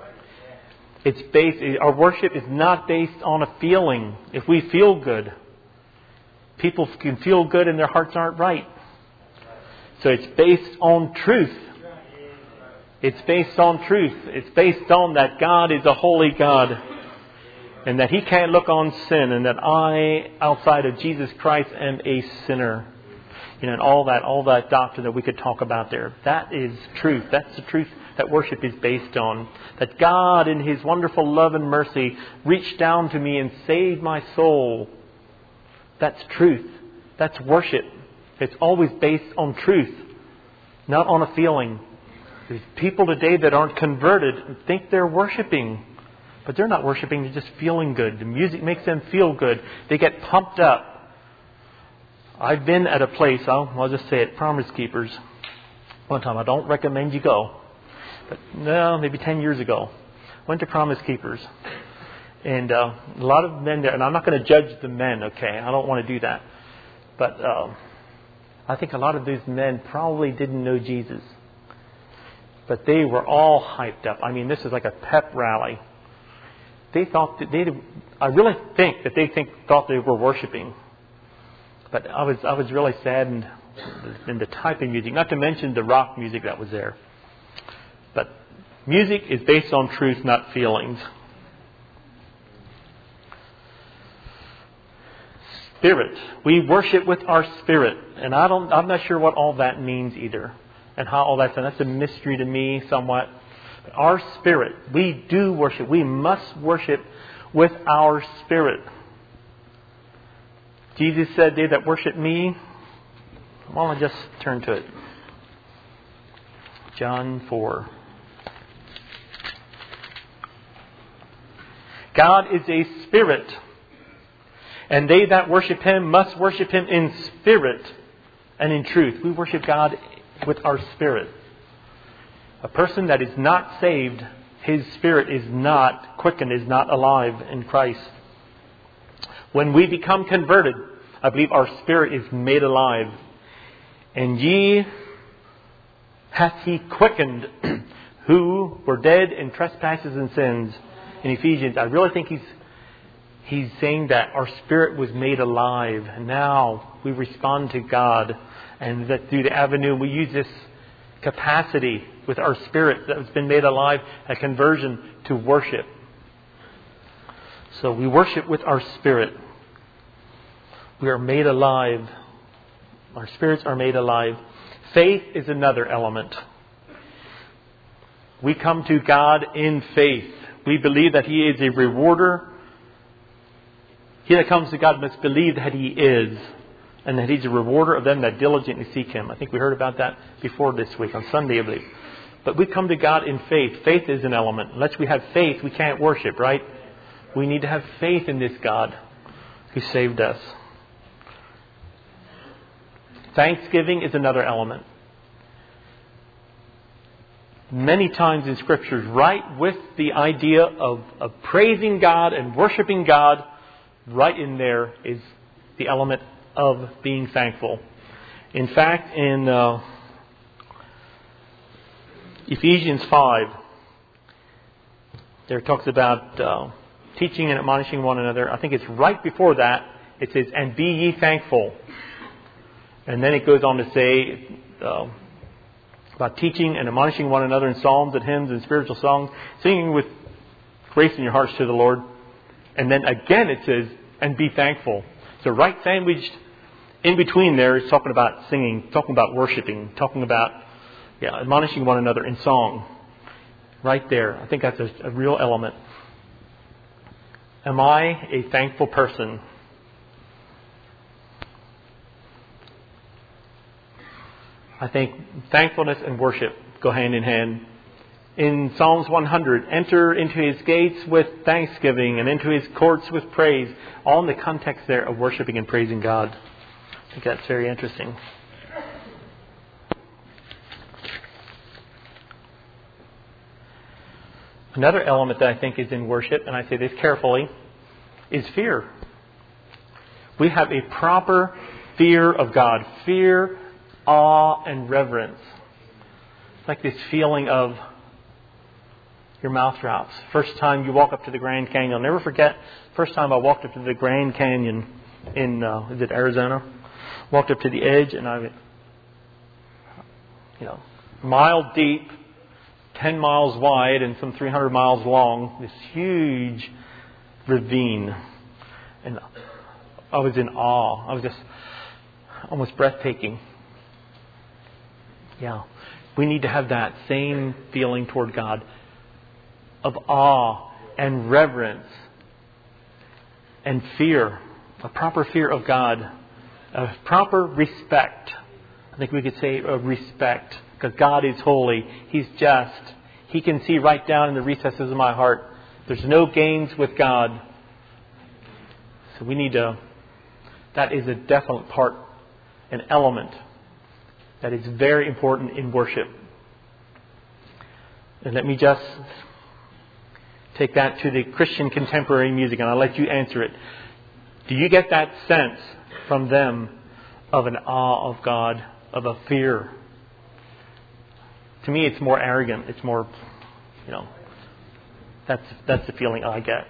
Our worship is not based on a feeling. If we feel good, people can feel good and their hearts aren't right. So it's based on truth. It's based on truth. It's based on that God is a holy God. And that He can't look on sin. And that I, outside of Jesus Christ, am a sinner. And all that doctrine that we could talk about there. That is truth. That's the truth that worship is based on. That God, in His wonderful love and mercy, reached down to me and saved my soul. That's truth. That's worship. It's always based on truth, not on a feeling. There's people today that aren't converted and think they're worshiping. But they're not worshiping, they're just feeling good. The music makes them feel good. They get pumped up. I've been at a place, I'll just say it, Promise Keepers. One time, I don't recommend you go. But maybe 10 years ago. Went to Promise Keepers. And a lot of men there, and I'm not going to judge the men, okay? I don't want to do that. But I think a lot of these men probably didn't know Jesus. But they were all hyped up. I mean, this is like a pep rally. They thought that I really think that they thought they were worshiping. But I was really saddened in the type of music, not to mention the rock music that was there. But music is based on truth, not feelings. Spirit. We worship with our spirit. And I'm not sure what all that means either. And how all that's done. That's a mystery to me somewhat. But our spirit. We do worship. We must worship with our spirit. Jesus said, "They that worship me," well, I'll just turn to it. John 4. God is a spirit, and they that worship Him must worship Him in spirit and in truth. We worship God with our spirit. A person that is not saved his spirit is not quickened, is not alive in Christ. When we become converted, I believe our spirit is made alive. And ye hath he quickened who were dead in trespasses and sins. In Ephesians, I really think he's saying that our spirit was made alive. And now we respond to God. And that through the avenue we use this capacity with our spirit that has been made alive, a conversion to worship. So we worship with our spirit. We are made alive. Our spirits are made alive. Faith is another element. We come to God in faith. We believe that He is a rewarder. He that comes to God must believe that He is, and that He's a rewarder of them that diligently seek Him. I think we heard about that before this week, on Sunday, I believe. But we come to God in faith. Faith is an element. Unless we have faith, we can't worship, right? We need to have faith in this God who saved us. Thanksgiving is another element. Many times in Scriptures, right with the idea of praising God and worshiping God, right in there is the element of being thankful. In fact, in Ephesians 5, there it talks about teaching and admonishing one another. I think it's right before that. It says, and be ye thankful. And then it goes on to say about teaching and admonishing one another in psalms and hymns and spiritual songs, singing with grace in your hearts to the Lord. And then again it says, and be thankful. So right sandwiched in between there is talking about singing, talking about worshiping, talking about admonishing one another in song. Right there. I think that's a real element. Am I a thankful person? I think thankfulness and worship go hand in hand. In Psalms 100, enter into His gates with thanksgiving and into His courts with praise. All in the context there of worshiping and praising God. I think that's very interesting. Another element that I think is in worship, and I say this carefully, is fear. We have a proper fear of God. Fear, awe, and reverence. It's like this feeling of your mouth drops. First time you walk up to the Grand Canyon. I'll never forget, first time I walked up to the Grand Canyon in, is it Arizona? Walked up to the edge and I, mile deep, 10 miles wide and some 300 miles long, this huge ravine. And I was in awe. I was just almost breathtaking. Yeah. We need to have that same feeling toward God of awe and reverence and fear, a proper fear of God, a proper respect. I think we could say a respect, because God is holy. He's just. He can see right down in the recesses of my heart. There's no games with God. So we need to, that is a definite part, an element that is very important in worship. And let me just take that to the Christian contemporary music, and I'll let you answer it. Do you get that sense from them of an awe of God, of a fear? To me, it's more arrogant. It's more, that's the feeling I get.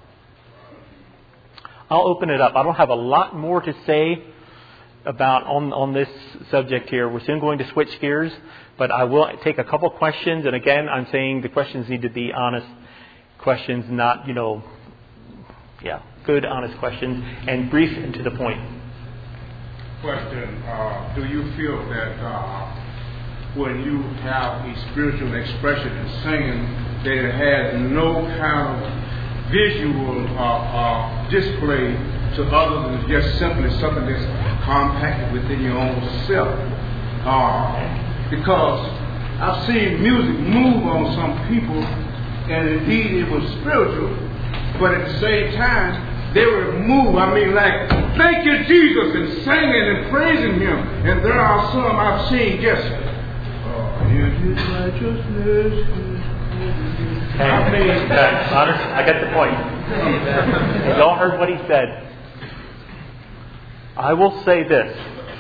I'll open it up. I don't have a lot more to say about on this subject here. We're soon going to switch gears, but I will take a couple questions. And again, I'm saying the questions need to be honest questions, not, good, honest questions, and brief and to the point. Question, do you feel that when you have a spiritual expression in singing, that it has no kind of visual display to others than just simply something that's compacted within your own self? Because I've seen music move on some people, and indeed it was spiritual, but at the same time they were moved. I mean, like, thank you, Jesus, and singing and praising Him. And there are some I've seen just, in His righteousness, I get the point. You all heard what he said. I will say this.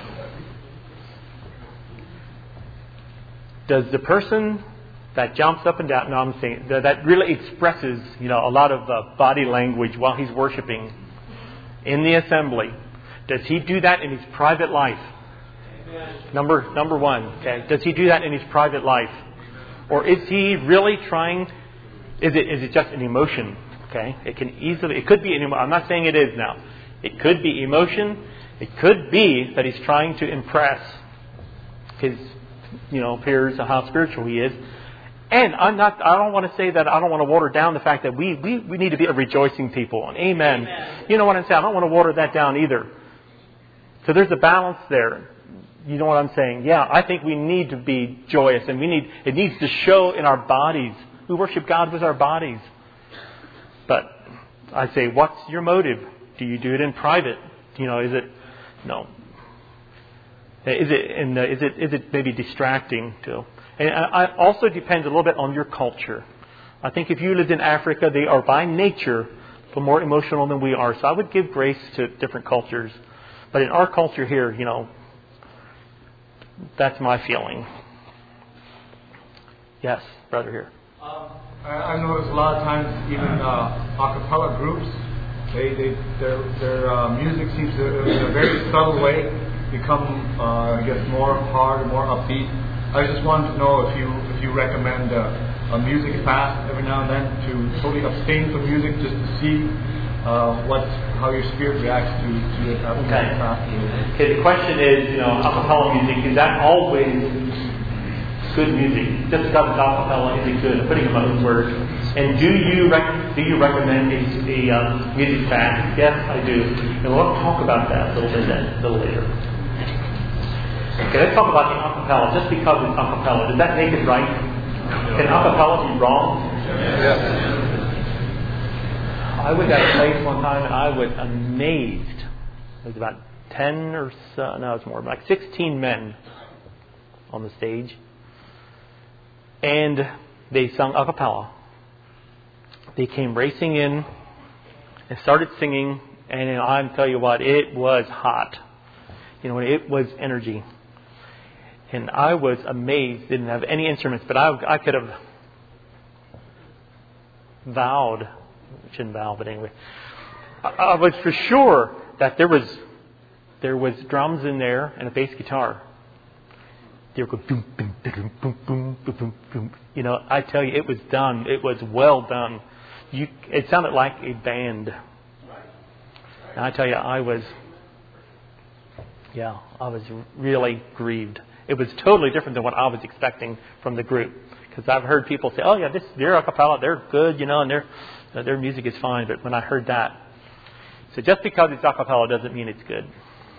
Does the person that jumps up and down, no, I'm saying, that really expresses, a lot of body language while he's worshiping in the assembly, does he do that in his private life? Number one, okay. Does he do that in his private life? Or is he really trying, is it just an emotion? Okay. It could be an emotion. I'm not saying it is now. It could be emotion. It could be that he's trying to impress his, peers how spiritual he is. And I don't want to say that, I don't want to water down the fact that we need to be a rejoicing people. And amen. You know what I'm saying? I don't want to water that down either. So there's a balance there. You know what I'm saying? Yeah, I think we need to be joyous, and it needs to show in our bodies. We worship God with our bodies. But I say, what's your motive? Do you do it in private? Is it no? Is it maybe distracting too? And it also depends a little bit on your culture. I think if you lived in Africa, they are by nature more emotional than we are. So I would give grace to different cultures. But in our culture here, that's my feeling. Yes, brother here. I've noticed a lot of times, even a cappella groups, their music seems to, in a very subtle way, become more hard and more upbeat. I just wanted to know if you recommend a music fast every now and then to totally abstain from music just to see how your spirit reacts to it after fast. Okay, the question is, a cappella music, is that always good music? Just because it's a cappella, is it good? I'm putting in my own words. And do you recommend a music fast? Yes, I do. And we'll talk about that a little later. Okay, let's talk about the acapella. Just because it's acapella, does that make it right? Can acapella be wrong? Yes. I was at a place one time and I was amazed. It was about 10 or so, no, it's more, like 16 men on the stage. And they sung acapella. They came racing in and started singing, and I'll tell you what, it was hot. It was energy. And I was amazed. Didn't have any instruments, but I could have vowed. Shouldn't vow, but anyway. I was for sure that there was drums in there and a bass guitar. They were going boom, boom, boom, boom, boom, boom, boom. I tell you, it was done. It was well done. It sounded like a band. And I tell you, I was really grieved. It was totally different than what I was expecting from the group. Because I've heard people say, "Oh yeah, they're a cappella, they're good, and their music is fine." But when I heard that, so just because it's a cappella doesn't mean it's good.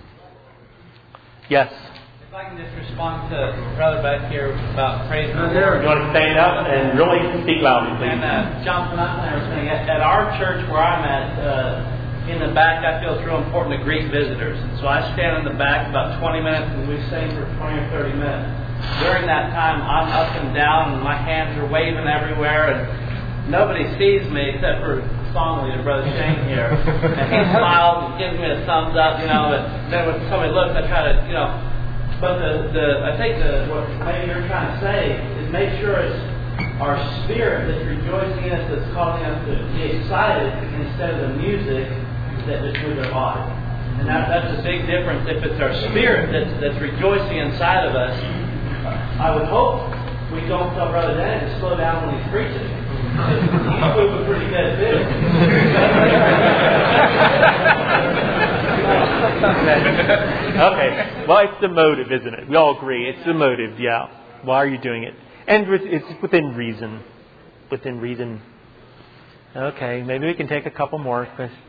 Yes. If I can just respond to Brother back here about praise the Lord. You want to stand up and really speak loudly, please. And John Panathan and I were saying, at our church where I'm at, in the back, I feel it's real important to greet visitors. And so I stand in the back about 20 minutes and we sing for 20 or 30 minutes. During that time, I'm up and down and my hands are waving everywhere and nobody sees me except for song leader, Brother Shane here. And he smiles and gives me a thumbs up, but then when somebody looks, I try to, But I think what maybe you're trying to say is make sure it's our spirit that's rejoicing in us, that's causing us to be excited instead of the music that just moves our body. And that's a big difference. If it's our spirit that's rejoicing inside of us, I would hope we don't tell Brother Danny to slow down when he's preaching. He's moving pretty good too. Okay. Well, it's the motive, isn't it? We all agree. It's the motive, yeah. Why are you doing it? And it's within reason. Within reason. Okay, maybe we can take a couple more.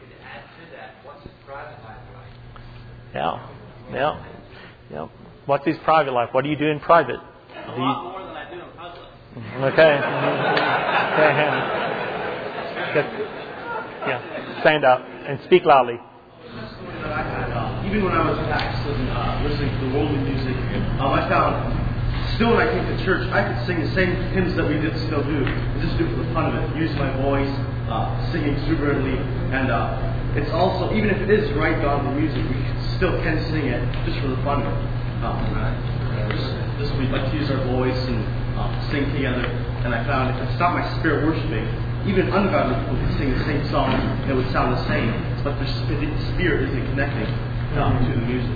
Yeah. What's his private life? What do you do in private? A lot more than I do in public. Okay. Yeah. Stand up and speak loudly. Even when I was backslidden, listening to the worldly music, I found still when I came to church, I could sing the same hymns that we did still do, and just do it for the fun of it, use my voice, sing exuberantly, and it's also, even if it is right godly music, we still can sing it just for the fun of it. This we'd like to use our voice and sing together, and I found if it's not my spirit worshiping, even ungodly people can sing the same song and it would sound the same, but their spirit isn't connecting to the music.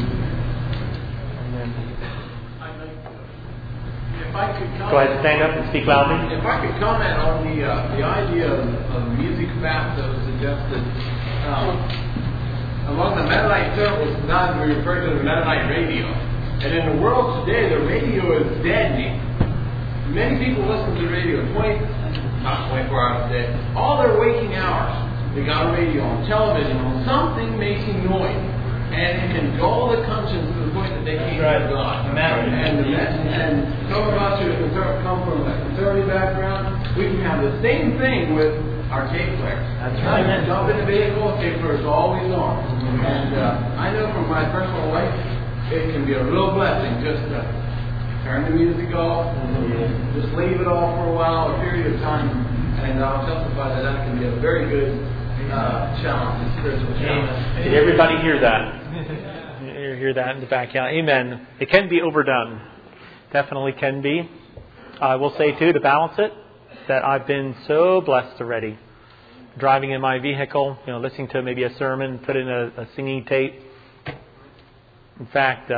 If I could comment, go ahead, stand up and speak loudly. If I could comment on the idea of music fast that was suggested. Among the Mennonite circles, now we refer to the Mennonite radio. And in the world today, the radio is deadening. Many people listen to the radio not 24 hours a day, all their waking hours. They got a radio on, television on, something making noise. And it can dull the conscience to the point that they can't hear God. And some of us who come from a conservative background, we can have the same thing with our tape player. That's right. Jump in the vehicle, tape player is always on. And I know from my personal life, it can be a real blessing just to turn the music off, and just leave it off for a while, a period of time, and I'll testify that can be a very good challenge, a spiritual challenge. Did everybody hear that? You hear that in the back? Yeah, amen. It can be overdone. Definitely can be. I will say, too, to balance it, that I've been so blessed already. Driving in my vehicle, listening to maybe a sermon, put in a singing tape. In fact,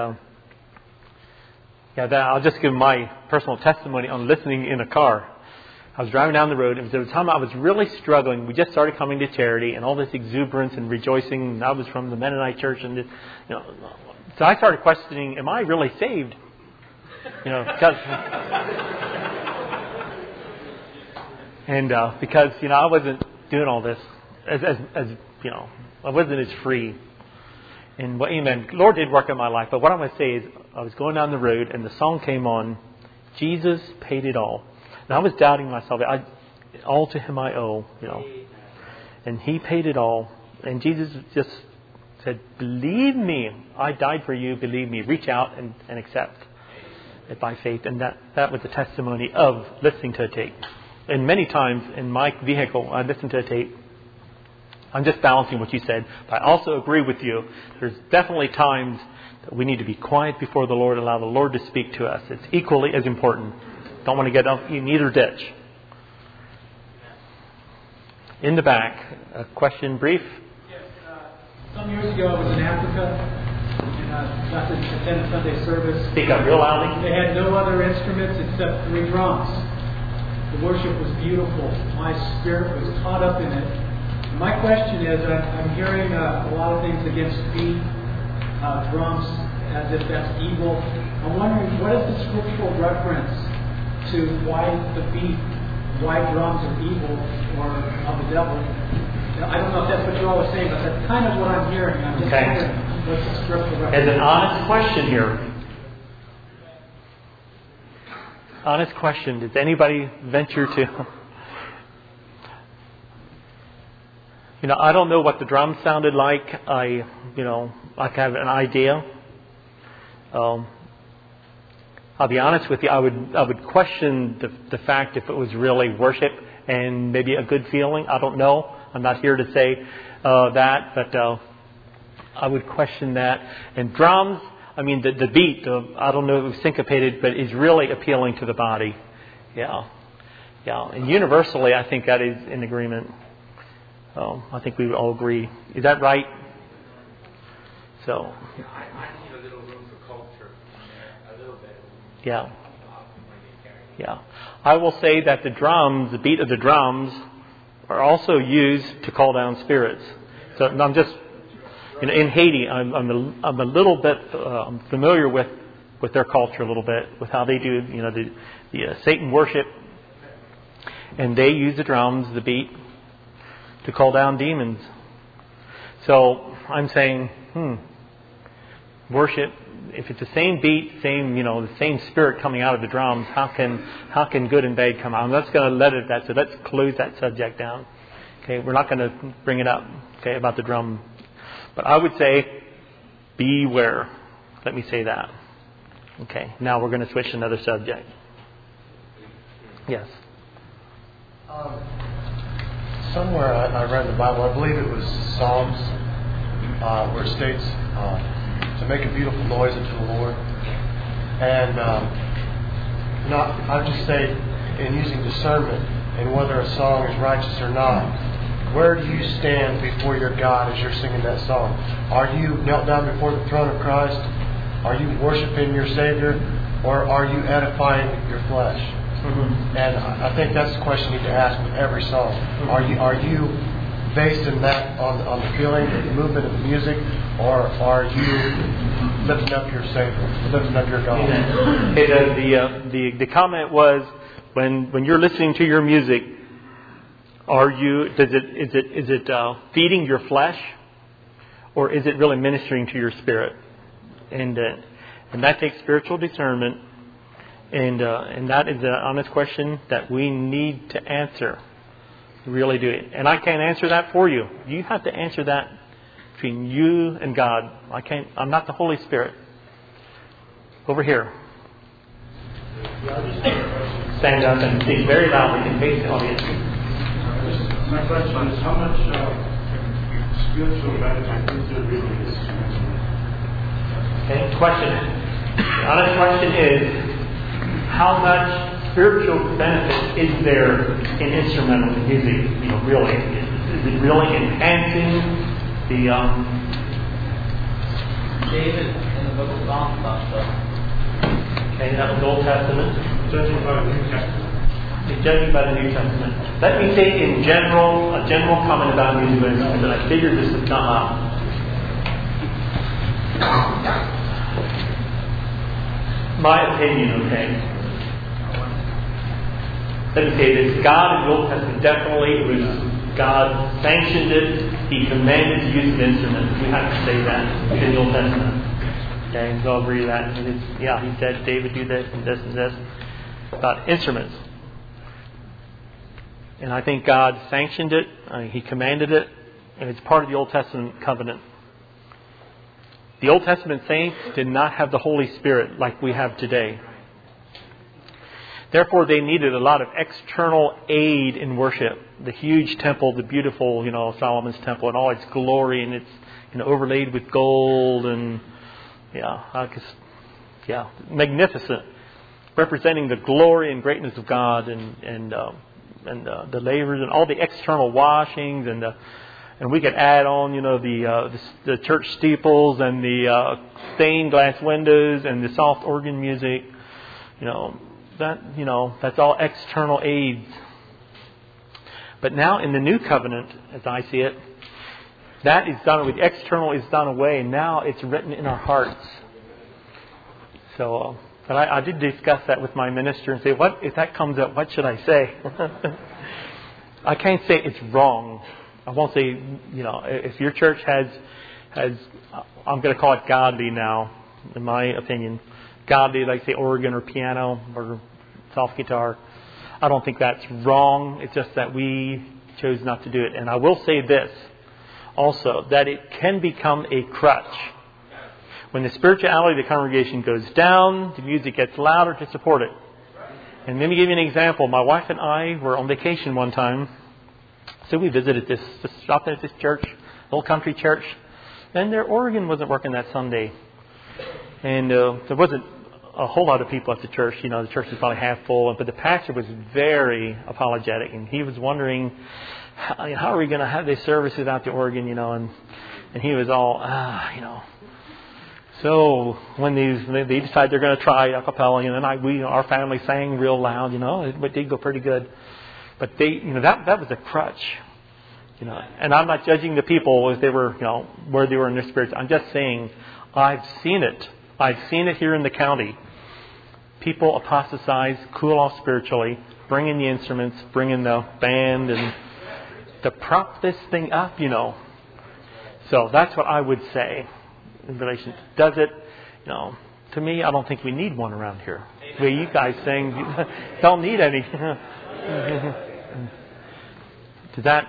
I'll just give my personal testimony on listening in a car. I was driving down the road, and there was a time I was really struggling. We just started coming to charity, and all this exuberance and rejoicing. And I was from the Mennonite church, and so I started questioning: am I really saved? Because I wasn't doing all this as I wasn't as free. And amen. Lord did work in my life, but what I'm going to say is, I was going down the road, and the song came on. Jesus paid it all. And I was doubting myself. All to Him I owe, And He paid it all. And Jesus just said, believe me, I died for you. Believe me. Reach out and accept it by faith. And that was the testimony of listening to a tape. And many times in my vehicle, I listened to a tape. I'm just balancing what you said. But I also agree with you. There's definitely times that we need to be quiet before the Lord, allow the Lord to speak to us. It's equally as important. Don't want to get in either ditch. In the back, a question brief. Yes, some years ago I was in Africa and got to attend a Sunday service. Speak up real loudly. They had no other instruments except 3 drums. The worship was beautiful. My spirit was caught up in it. My question is, I'm hearing a lot of things against beat, drums, as if that's evil. I'm wondering, what is the scriptural reference to why the beat, why drums are evil or of the devil? I don't know if that's what you all are saying, but that's kind of what I'm hearing. I'm just wondering what's the scriptural reference. As an honest question here. Honest question. Does anybody venture to... I don't know what the drums sounded like. I have an idea. I'll be honest with you. I would question the fact if it was really worship and maybe a good feeling. I don't know. I'm not here to say that, but I would question that. And drums, the beat. I don't know if it was syncopated, but is really appealing to the body. Yeah. And universally, I think that is in agreement. I think we would all agree. Is that right? So. I need a little room for culture in there, a little bit. Yeah. I will say that the beat of the drums, are also used to call down spirits. So I'm just, in Haiti, I'm a little bit I'm familiar with their culture a little bit, with how they do, the Satan worship, and they use the drums, the beat, to call down demons. So I'm saying, worship, if it's the same beat, the same spirit coming out of the drums, how can good and bad come out? I'm just going to let it at that. So let's close that subject down. Okay, we're not going to bring it up. Okay, about the drum, but I would say, beware. Let me say that. Okay, now we're going to switch to another subject. Yes. Somewhere I read in the Bible, I believe it was Psalms, where it states to make a beautiful noise unto the Lord. And I would just say, in using discernment and whether a song is righteous or not, where do you stand before your God as you're singing that song? Are you knelt down before the throne of Christ? Are you worshiping your Savior? Or are you edifying your flesh? Mm-hmm. And I think that's the question you need to ask with every song. Mm-hmm. Are you basing that on the feeling, the movement of the music, or are you lifting up your Savior, lifting up your God? Hey, the comment was, when you're listening to your music, is it feeding your flesh, or is it really ministering to your spirit? And that takes spiritual discernment, and that is an honest question that we need to answer. We really do. And I can't answer that for you. You have to answer that between you and God. I'm not the Holy Spirit. Over here. Stand up and speak very loudly and face the audience. My question is, how much spiritual benefit is there really this? Okay, question. The honest question is, how much spiritual benefit is there in instrumental music? Really, is it really enhancing the? David in the book of Psalms talks about. Okay, that was Old Testament. Judging by the New Testament. Judging by the New Testament. Let me say in general, a general comment about music, and then I figured this would come up. My opinion, okay. Let me say this. God in the Old Testament definitely God sanctioned it. He commanded to use an instrument. We have to say that in the Old Testament. Okay, so I'll agree with that. He said, David, do this and this and this about instruments. And I think God sanctioned it. He commanded it. And it's part of the Old Testament covenant. The Old Testament saints did not have the Holy Spirit like we have today. Therefore, they needed a lot of external aid in worship. The huge temple, the beautiful, Solomon's temple, and all its glory, and it's overlaid with gold, and magnificent, representing the glory and greatness of God, and the lavers and all the external washings, and we could add on, the church steeples and the stained glass windows and the soft organ music, that's all external aids. But now in the new covenant, as I see it, that is done away. The external is done away. Now it's written in our hearts. So, but I did discuss that with my minister and say, what if that comes up? What should I say? I can't say it's wrong. I won't say, if your church has, I'm going to call it godly now, in my opinion. Godly, like say organ or piano or soft guitar. I don't think that's wrong. It's just that we chose not to do it. And I will say this also, that it can become a crutch. When the spirituality of the congregation goes down, the music gets louder to support it. And let me give you an example. My wife and I were on vacation one time. So we visited stopped at this church, little country church. And their organ wasn't working that Sunday. And there wasn't a whole lot of people at the church. The church was probably half full. But the pastor was very apologetic. And he was wondering, how are we going to have this service without the organ, And he was all, So when they decide they're going to try a cappella, our family sang real loud, it did go pretty good. But that was a crutch, And I'm not judging the people if they were, where they were in their spirits. I'm just saying, I've seen it. I've seen it here in the county. People apostatize, cool off spiritually, bring in the instruments, bring in the band, and to prop this thing up, So that's what I would say in relation. Does it, to me, I don't think we need one around here. The way you guys saying, don't need any. Does that,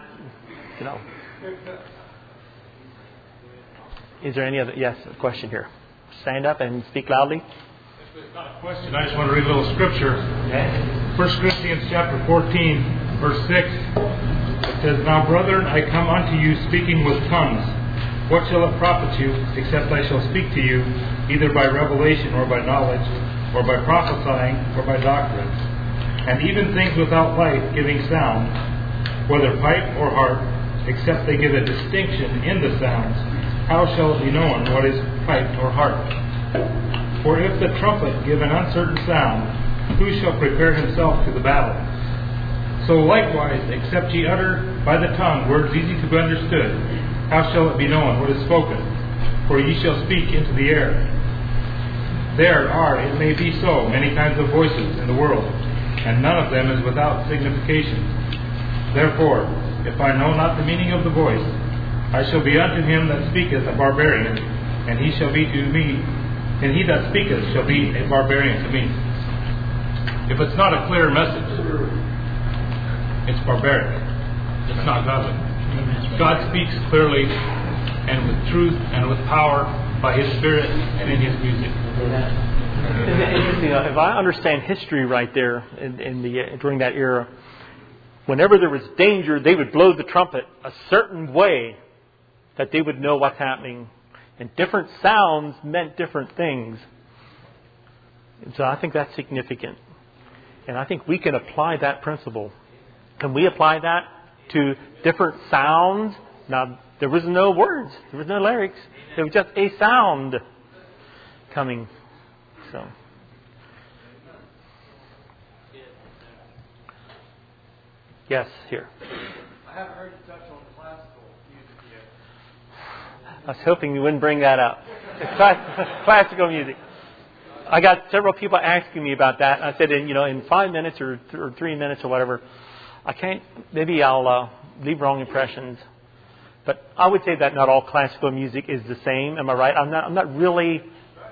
Is there any other, question here? Stand up and speak loudly. It's not a question. I just want to read a little scripture. 1 Corinthians chapter 14, verse 6. It says, "Now, brethren, I come unto you speaking with tongues. What shall it profit you, except I shall speak to you, either by revelation or by knowledge, or by prophesying or by doctrine? And even things without life giving sound, whether pipe or harp, except they give a distinction in the sounds, how shall it be known what is piped or harped? For if the trumpet give an uncertain sound, who shall prepare himself to the battle? So likewise, except ye utter by the tongue words easy to be understood, how shall it be known what is spoken? For ye shall speak into the air. There are, it may be so, many kinds of voices in the world, and none of them is without signification. Therefore, if I know not the meaning of the voice, I shall be unto him that speaketh a barbarian, and he shall be to me, and he that speaketh shall be a barbarian to me." If it's not a clear message, it's barbaric. It's not godly. God speaks clearly and with truth and with power by His Spirit and in His music. Isn't it interesting? If I understand history right there during that era, whenever there was danger, they would blow the trumpet a certain way that they would know what's happening. And different sounds meant different things. And so I think that's significant. And I think we can apply that principle. Can we apply that to different sounds? Now, there was no words. There was no lyrics. There was just a sound coming. So, yes, here. I haven't heard you touch on classical music yet. I was hoping you wouldn't bring that up. Classical music. I got several people asking me about that. I said, in 5 minutes or 3 minutes or whatever, I can't. Maybe I'll leave wrong impressions. But I would say that not all classical music is the same. Am I right? I'm not really.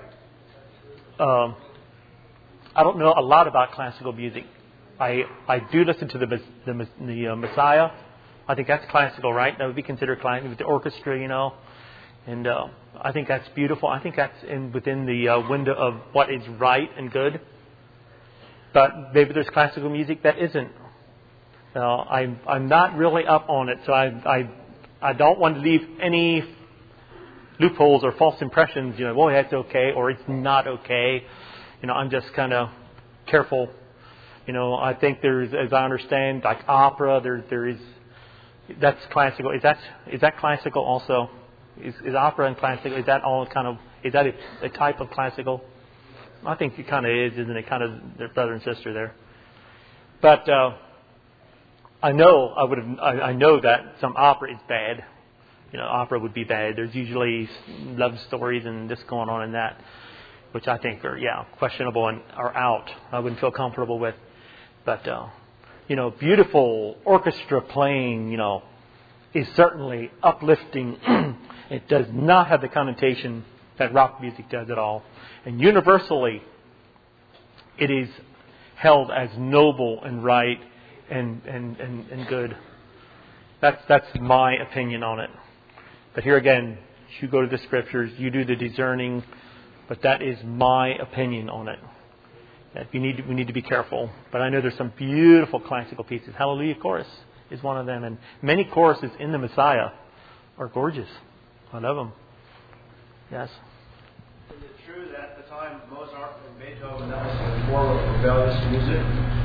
I don't know a lot about classical music. I do listen to the Messiah. I think that's classical, right? That would be considered classical with the orchestra, And I think that's beautiful. I think that's within the window of what is right and good. But maybe there's classical music that isn't. I'm not really up on it, so I don't want to leave any loopholes or false impressions. Well, that's okay or it's not okay. I'm just kind of careful. I think there's, as I understand, like opera. There is that's classical. Is that classical also? Is opera and classical? Is that all kind of? Is that a type of classical? I think it kind of is, isn't it? Kind of their brother and sister there. But I know that some opera is bad. Opera would be bad. There's usually love stories and this going on and that, which I think are questionable and are out. I wouldn't feel comfortable with. But beautiful orchestra playing, is certainly uplifting. It does not have the connotation that rock music does at all. And universally, it is held as noble and right and good. That's my opinion on it. But here again, you go to the scriptures, you do the discerning, but that is my opinion on it. That we need to be careful. But I know there's some beautiful classical pieces. Hallelujah Chorus is one of them, and many choruses in the Messiah are gorgeous. I love them. Yes. Is it true that at the time Mozart and Beethoven, that was a form of rebellious music?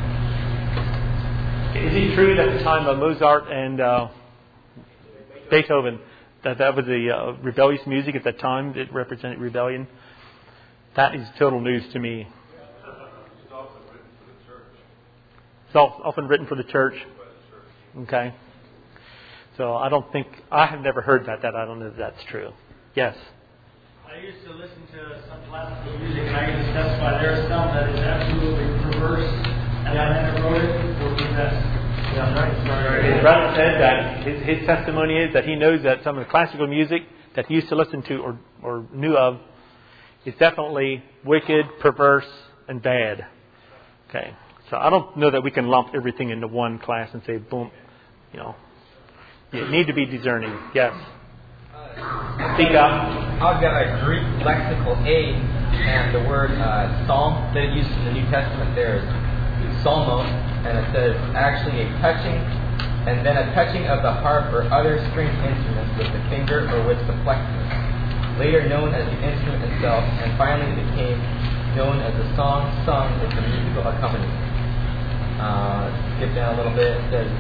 Is it true that at the time of Mozart and Beethoven, that was a rebellious music at that time? It represented rebellion. That is total news to me. It's often written for the church. Okay. So I have never heard that. I don't know if that's true. Yes. I used to listen to some classical music, and I can specify there are some that is absolutely perverse, and I never wrote it or possessed. Yeah, right. His brother said that his testimony is that he knows that some of the classical music that he used to listen to or knew of is definitely wicked, perverse, and bad. Okay. So I don't know that we can lump everything into one class and say, boom, You need to be discerning. Yes. Speak up. I've got a Greek lexical aid And the word psalm that it uses in the New Testament there is psalmos, and it says actually a touching, and then a touching of the harp or other stringed instruments with the finger or with the plexus, later known as the instrument itself, and finally it became known as a song sung with the musical accompaniment. Skip down a little bit. It says,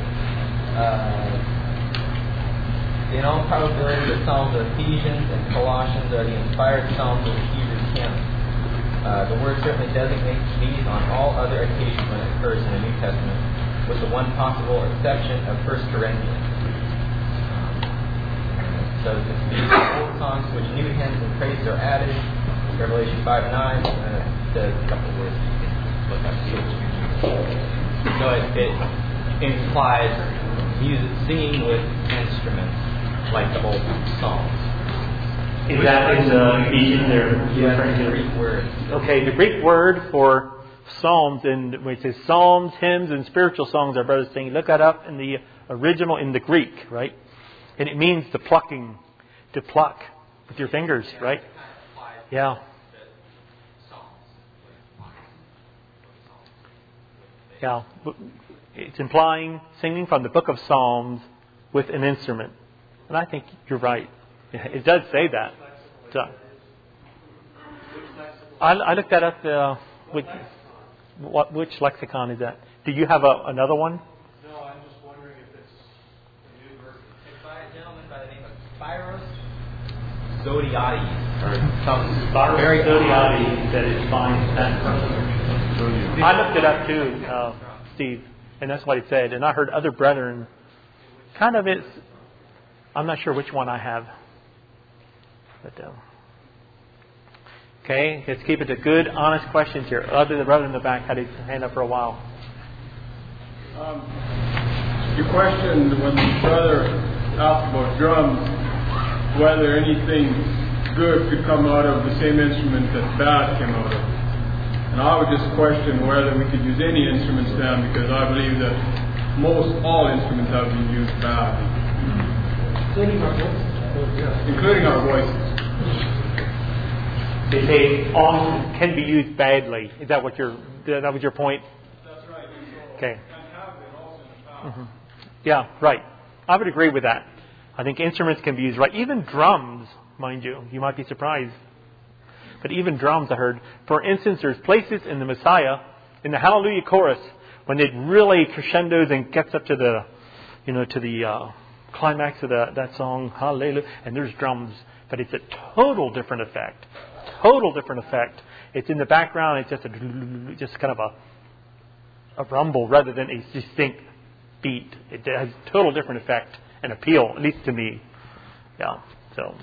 in all probability, the Psalms of Ephesians and Colossians are the inspired Psalms of the Hebrew canon. The word certainly designates these on all other occasions when it occurs in the New Testament, with the one possible exception of 1 Corinthians. So these old songs to which new hymns and praises are added. Revelation 5:9 says a couple of words you can look up here. So it implies music, singing with instruments, like the old songs. Is that in the Ephesians or? Yeah, the Greek word. Okay, the Greek word for psalms, and when it says psalms, hymns, and spiritual songs, our brothers saying, look that up in the original in the Greek, right? And it means to pluck with your fingers, right? Yeah. Yeah. It's implying singing from the book of Psalms with an instrument. And I think you're right. It does say that. So, I looked that up. Which lexicon is that? Do you have another one? No, I'm just wondering if it's a new version. It's by a gentleman by the name of Spyros Zodiades, or Spyros very Zodiades that is fine. I looked it up too, Steve, and that's what it said. And I heard other brethren. Kind of it's. I'm not sure which one I have. But okay, let's keep it to good, honest questions here. The brother in the back had his hand up for a while. You questioned when the brother asked about drums, whether anything good could come out of the same instrument that bad came out of. And I would just question whether we could use any instruments then, because I believe that most all instruments have been used badly. Including our voices. They say all can be used badly. Is that what your point? That's right. Okay. And have been also in the past. Mm-hmm. Yeah, right. I would agree with that. I think instruments can be used right. Even drums, mind you. You might be surprised. But even drums, I heard. For instance, there's places in the Messiah, in the Hallelujah chorus, when it really crescendos and gets up to the, to the climax of that song, Hallelujah, and there's drums. But it's a total different effect. It's in the background. It's just kind of a rumble rather than a distinct beat. It has a total different effect and appeal, at least to me. Yeah. So,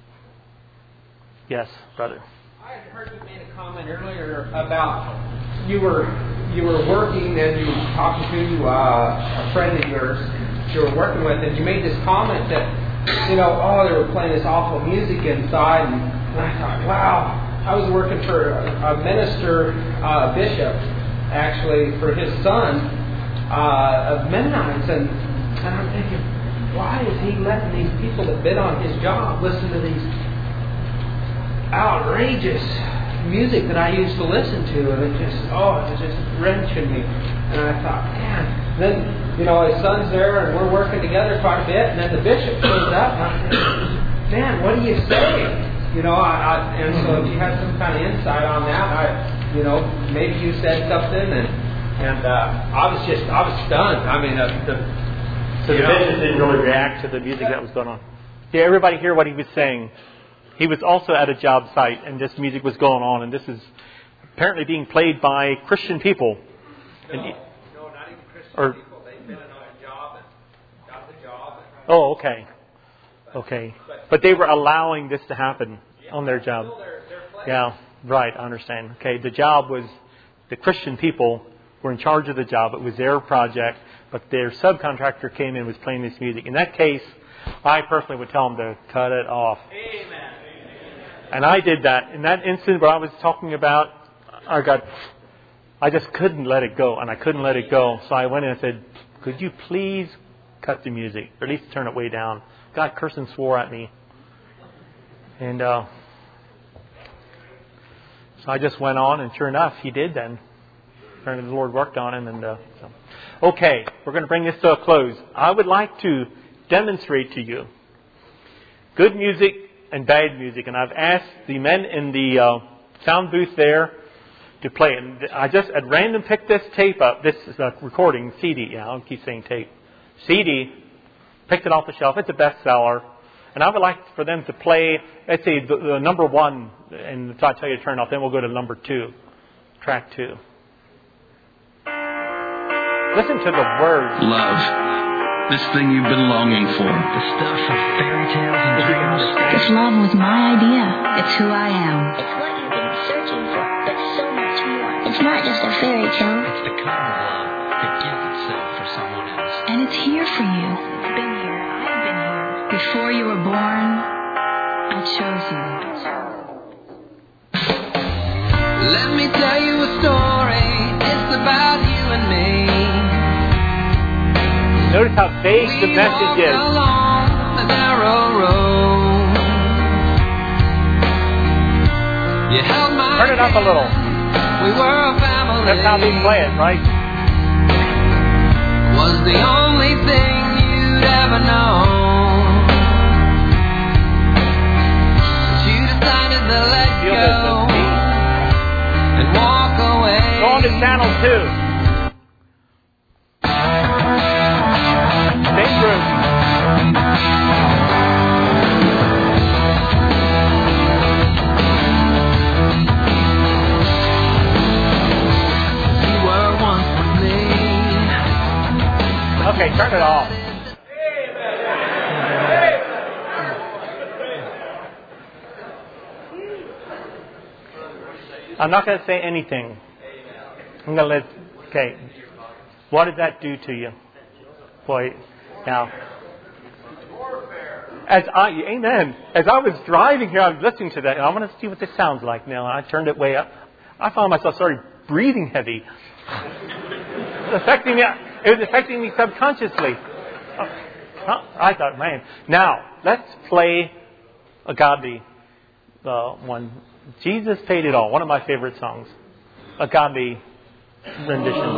yes, brother. I had heard you made a comment earlier about you were working and you were talking to a friend of yours that you were working with, and you made this comment that they were playing this awful music inside, and I thought, wow. I was working for a minister, a bishop, actually, for his son of Mennonites, and I'm thinking, why is he letting these people that bid on his job listen to these outrageous music that I used to listen to? And it was just wrenching me. And I thought, man. Then, his son's there, and we're working together quite a bit, and then the bishop shows up, and I'm thinking, man, what do you say? And so if you had some kind of insight on that, maybe you said something, and I was stunned. I mean, so the bishop didn't really react to the music that was going on. Yeah, everybody hear what he was saying. He was also at a job site, and this music was going on, and this is apparently being played by Christian people. No, not even Christian people. They've been on a job and got the job. Oh, okay. Okay. But they were allowing this to happen on their job. Yeah, right, I understand. Okay, the job was, the Christian people were in charge of the job. It was their project, but their subcontractor came in and was playing this music. In that case, I personally would tell them to cut it off. Amen. And I did that. In that instant where I was talking about, I just couldn't let it go, and I couldn't let it go. So I went in and said, could you please cut the music, or at least turn it way down? God cursed and swore at me. And So I just went on, and sure enough, he did then. Apparently the Lord worked on him. Okay, we're going to bring this to a close. I would like to demonstrate to you good music and bad music. And I've asked the men in the sound booth there to play. And I just at random picked this tape up. This is a recording, CD. Yeah, I'll keep saying tape. CD. Picked it off the shelf. It's a bestseller. And I would like for them to play, let's say, the number 1. And if I tell you to turn off, then we'll go to number 2. Track 2. Listen to the words. Love. This thing you've been longing for. The stuff of fairy tales and dreams. This love was my idea. It's who I am. It's what you've been searching for, but so much more. It's not just a fairy tale. It's the kind of love that gives itself for someone else. And it's here for you. It's been here. I've been here. Before you were born, I chose you. Let me tell you a story. It's about you and me. Notice how vague the message is. Along the narrow road. You held my Turn it up a little. We were a family. That's how they play it, right? Was the only thing you'd ever known. But you decided to let go and walk away. Go on to channel 2. Same group. You were once with me. Okay, turn it off. I'm not going to say anything. I'm going to let. Okay. What did that do to you? Boy, now. Amen. As I was driving here, I was listening to that, and I want to see what this sounds like now. And I turned it way up. I found myself started breathing heavy. It was affecting me subconsciously. I thought, man. Now, let's play a godly one. Jesus Paid It All. One of my favorite songs. A godly rendition.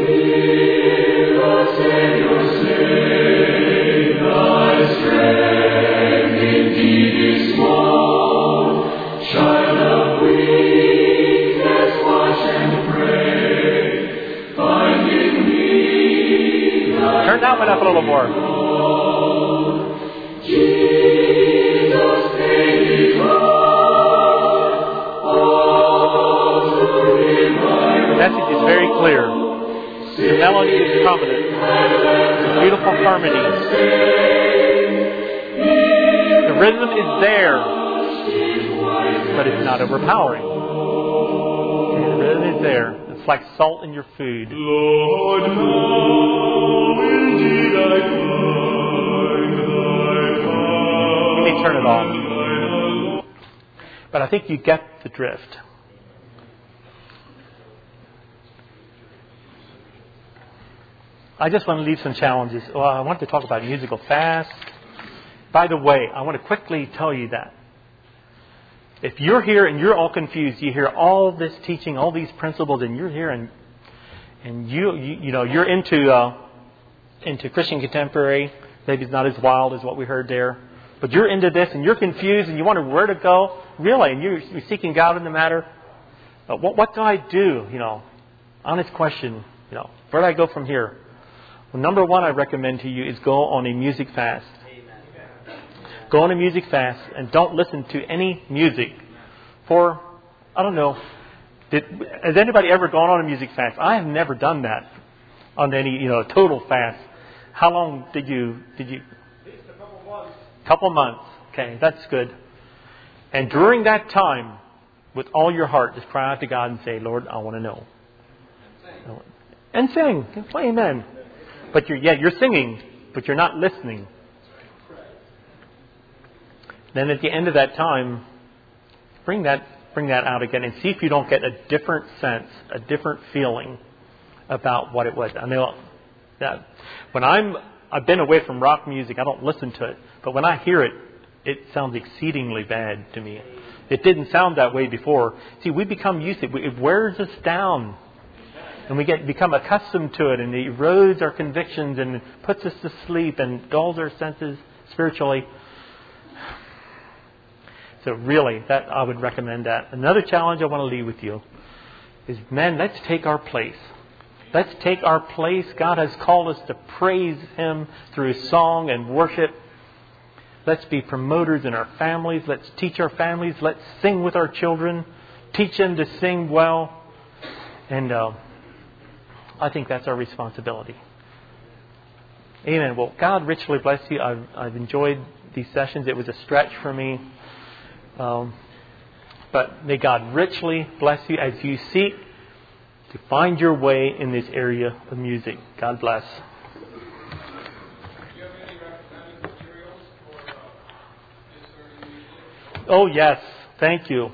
Turn that one up a little more. The message is very clear. The melody is prominent. Beautiful harmony. The rhythm is there, but it's not overpowering. The rhythm is there. It's like salt in your food. Lord, now indeed I find Let me turn it off. But I think you get the drift. I just want to leave some challenges. Well, I want to talk about musical fast. By the way, I want to quickly tell you that if you're here and you're all confused, you hear all this teaching, all these principles, and you're here and you're into Christian contemporary. Maybe it's not as wild as what we heard there, but you're into this and you're confused and you wonder where to go. Really, and you're seeking God in the matter. What do I do? Honest question. Where do I go from here? Well, number one I recommend to you is go on a music fast. Go on a music fast and don't listen to any music for, I don't know, has anybody ever gone on a music fast? I have never done that on any, total fast. How long did you? At least a couple months. Couple months. Okay, that's good. And during that time, with all your heart, just cry out to God and say, Lord, I want to know. And sing. Play amen. But you're singing, but you're not listening. Then at the end of that time, bring that out again and see if you don't get a different sense, a different feeling about what it was. I mean, when I've been away from rock music, I don't listen to it, but when I hear it, it sounds exceedingly bad to me. It didn't sound that way before. See, we become used to it. It wears us down. And we become accustomed to it, and it erodes our convictions and puts us to sleep and dulls our senses spiritually. So really, that I would recommend that. Another challenge I want to leave with you is, men, let's take our place. Let's take our place. God has called us to praise Him through song and worship. Let's be promoters in our families. Let's teach our families. Let's sing with our children. Teach them to sing well. And I think that's our responsibility. Amen. Well, God richly bless you. I've enjoyed these sessions. It was a stretch for me. But may God richly bless you as you seek to find your way in this area of music. God bless. Oh, yes. Thank you.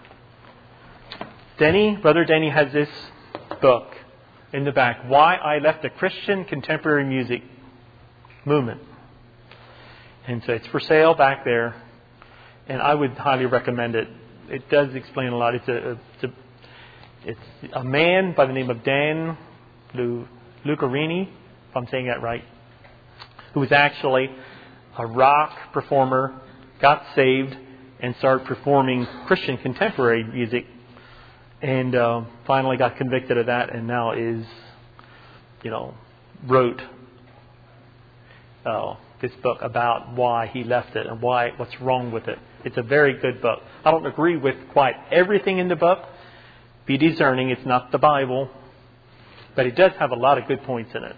Brother Denny has this book in the back, Why I Left the Christian Contemporary Music Movement. And so it's for sale back there. And I would highly recommend it. It does explain a lot. It's a man by the name of Dan Lucarini, if I'm saying that right, who was actually a rock performer, got saved, and started performing Christian contemporary music, and finally got convicted of that, and now wrote this book about why he left it and what's wrong with it. It's a very good book. I don't agree with quite everything in the book. Be discerning. It's not the Bible. But it does have a lot of good points in it.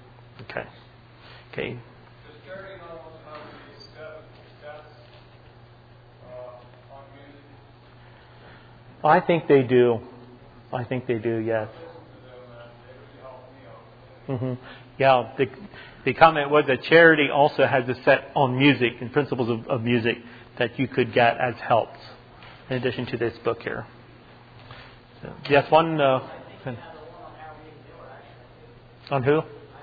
Okay. I think they do. Yes. Mm-hmm. Yeah. The comment was that Charity also has a set on music and principles of music that you could get as helps in addition to this book here. So, yes, one. On who?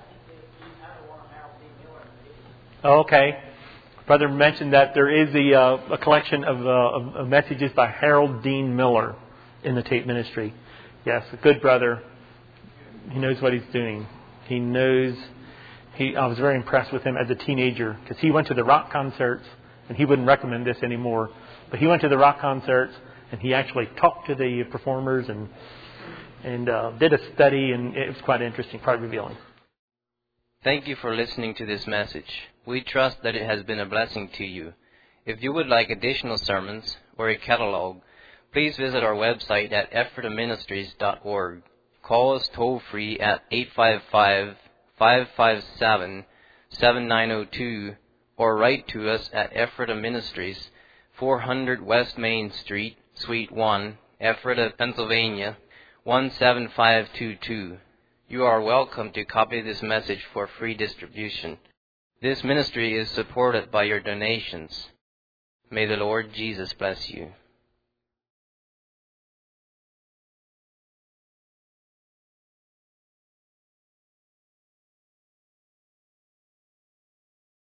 Oh, okay. Brother mentioned that there is a collection of messages by Harold Dean Miller in the Tape Ministry. Yes, a good brother. He knows what he's doing. He knows. I was very impressed with him as a teenager because he went to the rock concerts, and he wouldn't recommend this anymore. But he went to the rock concerts, and he actually talked to the performers and did a study, and it was quite interesting, quite revealing. Thank you for listening to this message. We trust that it has been a blessing to you. If you would like additional sermons or a catalog, please visit our website at ephrataministries.org. Call us toll-free at 855-557-7902 or write to us at Ephrata Ministries, 400 West Main Street, Suite 1, Ephrata, Pennsylvania, 17522. You are welcome to copy this message for free distribution. This ministry is supported by your donations. May the Lord Jesus bless you.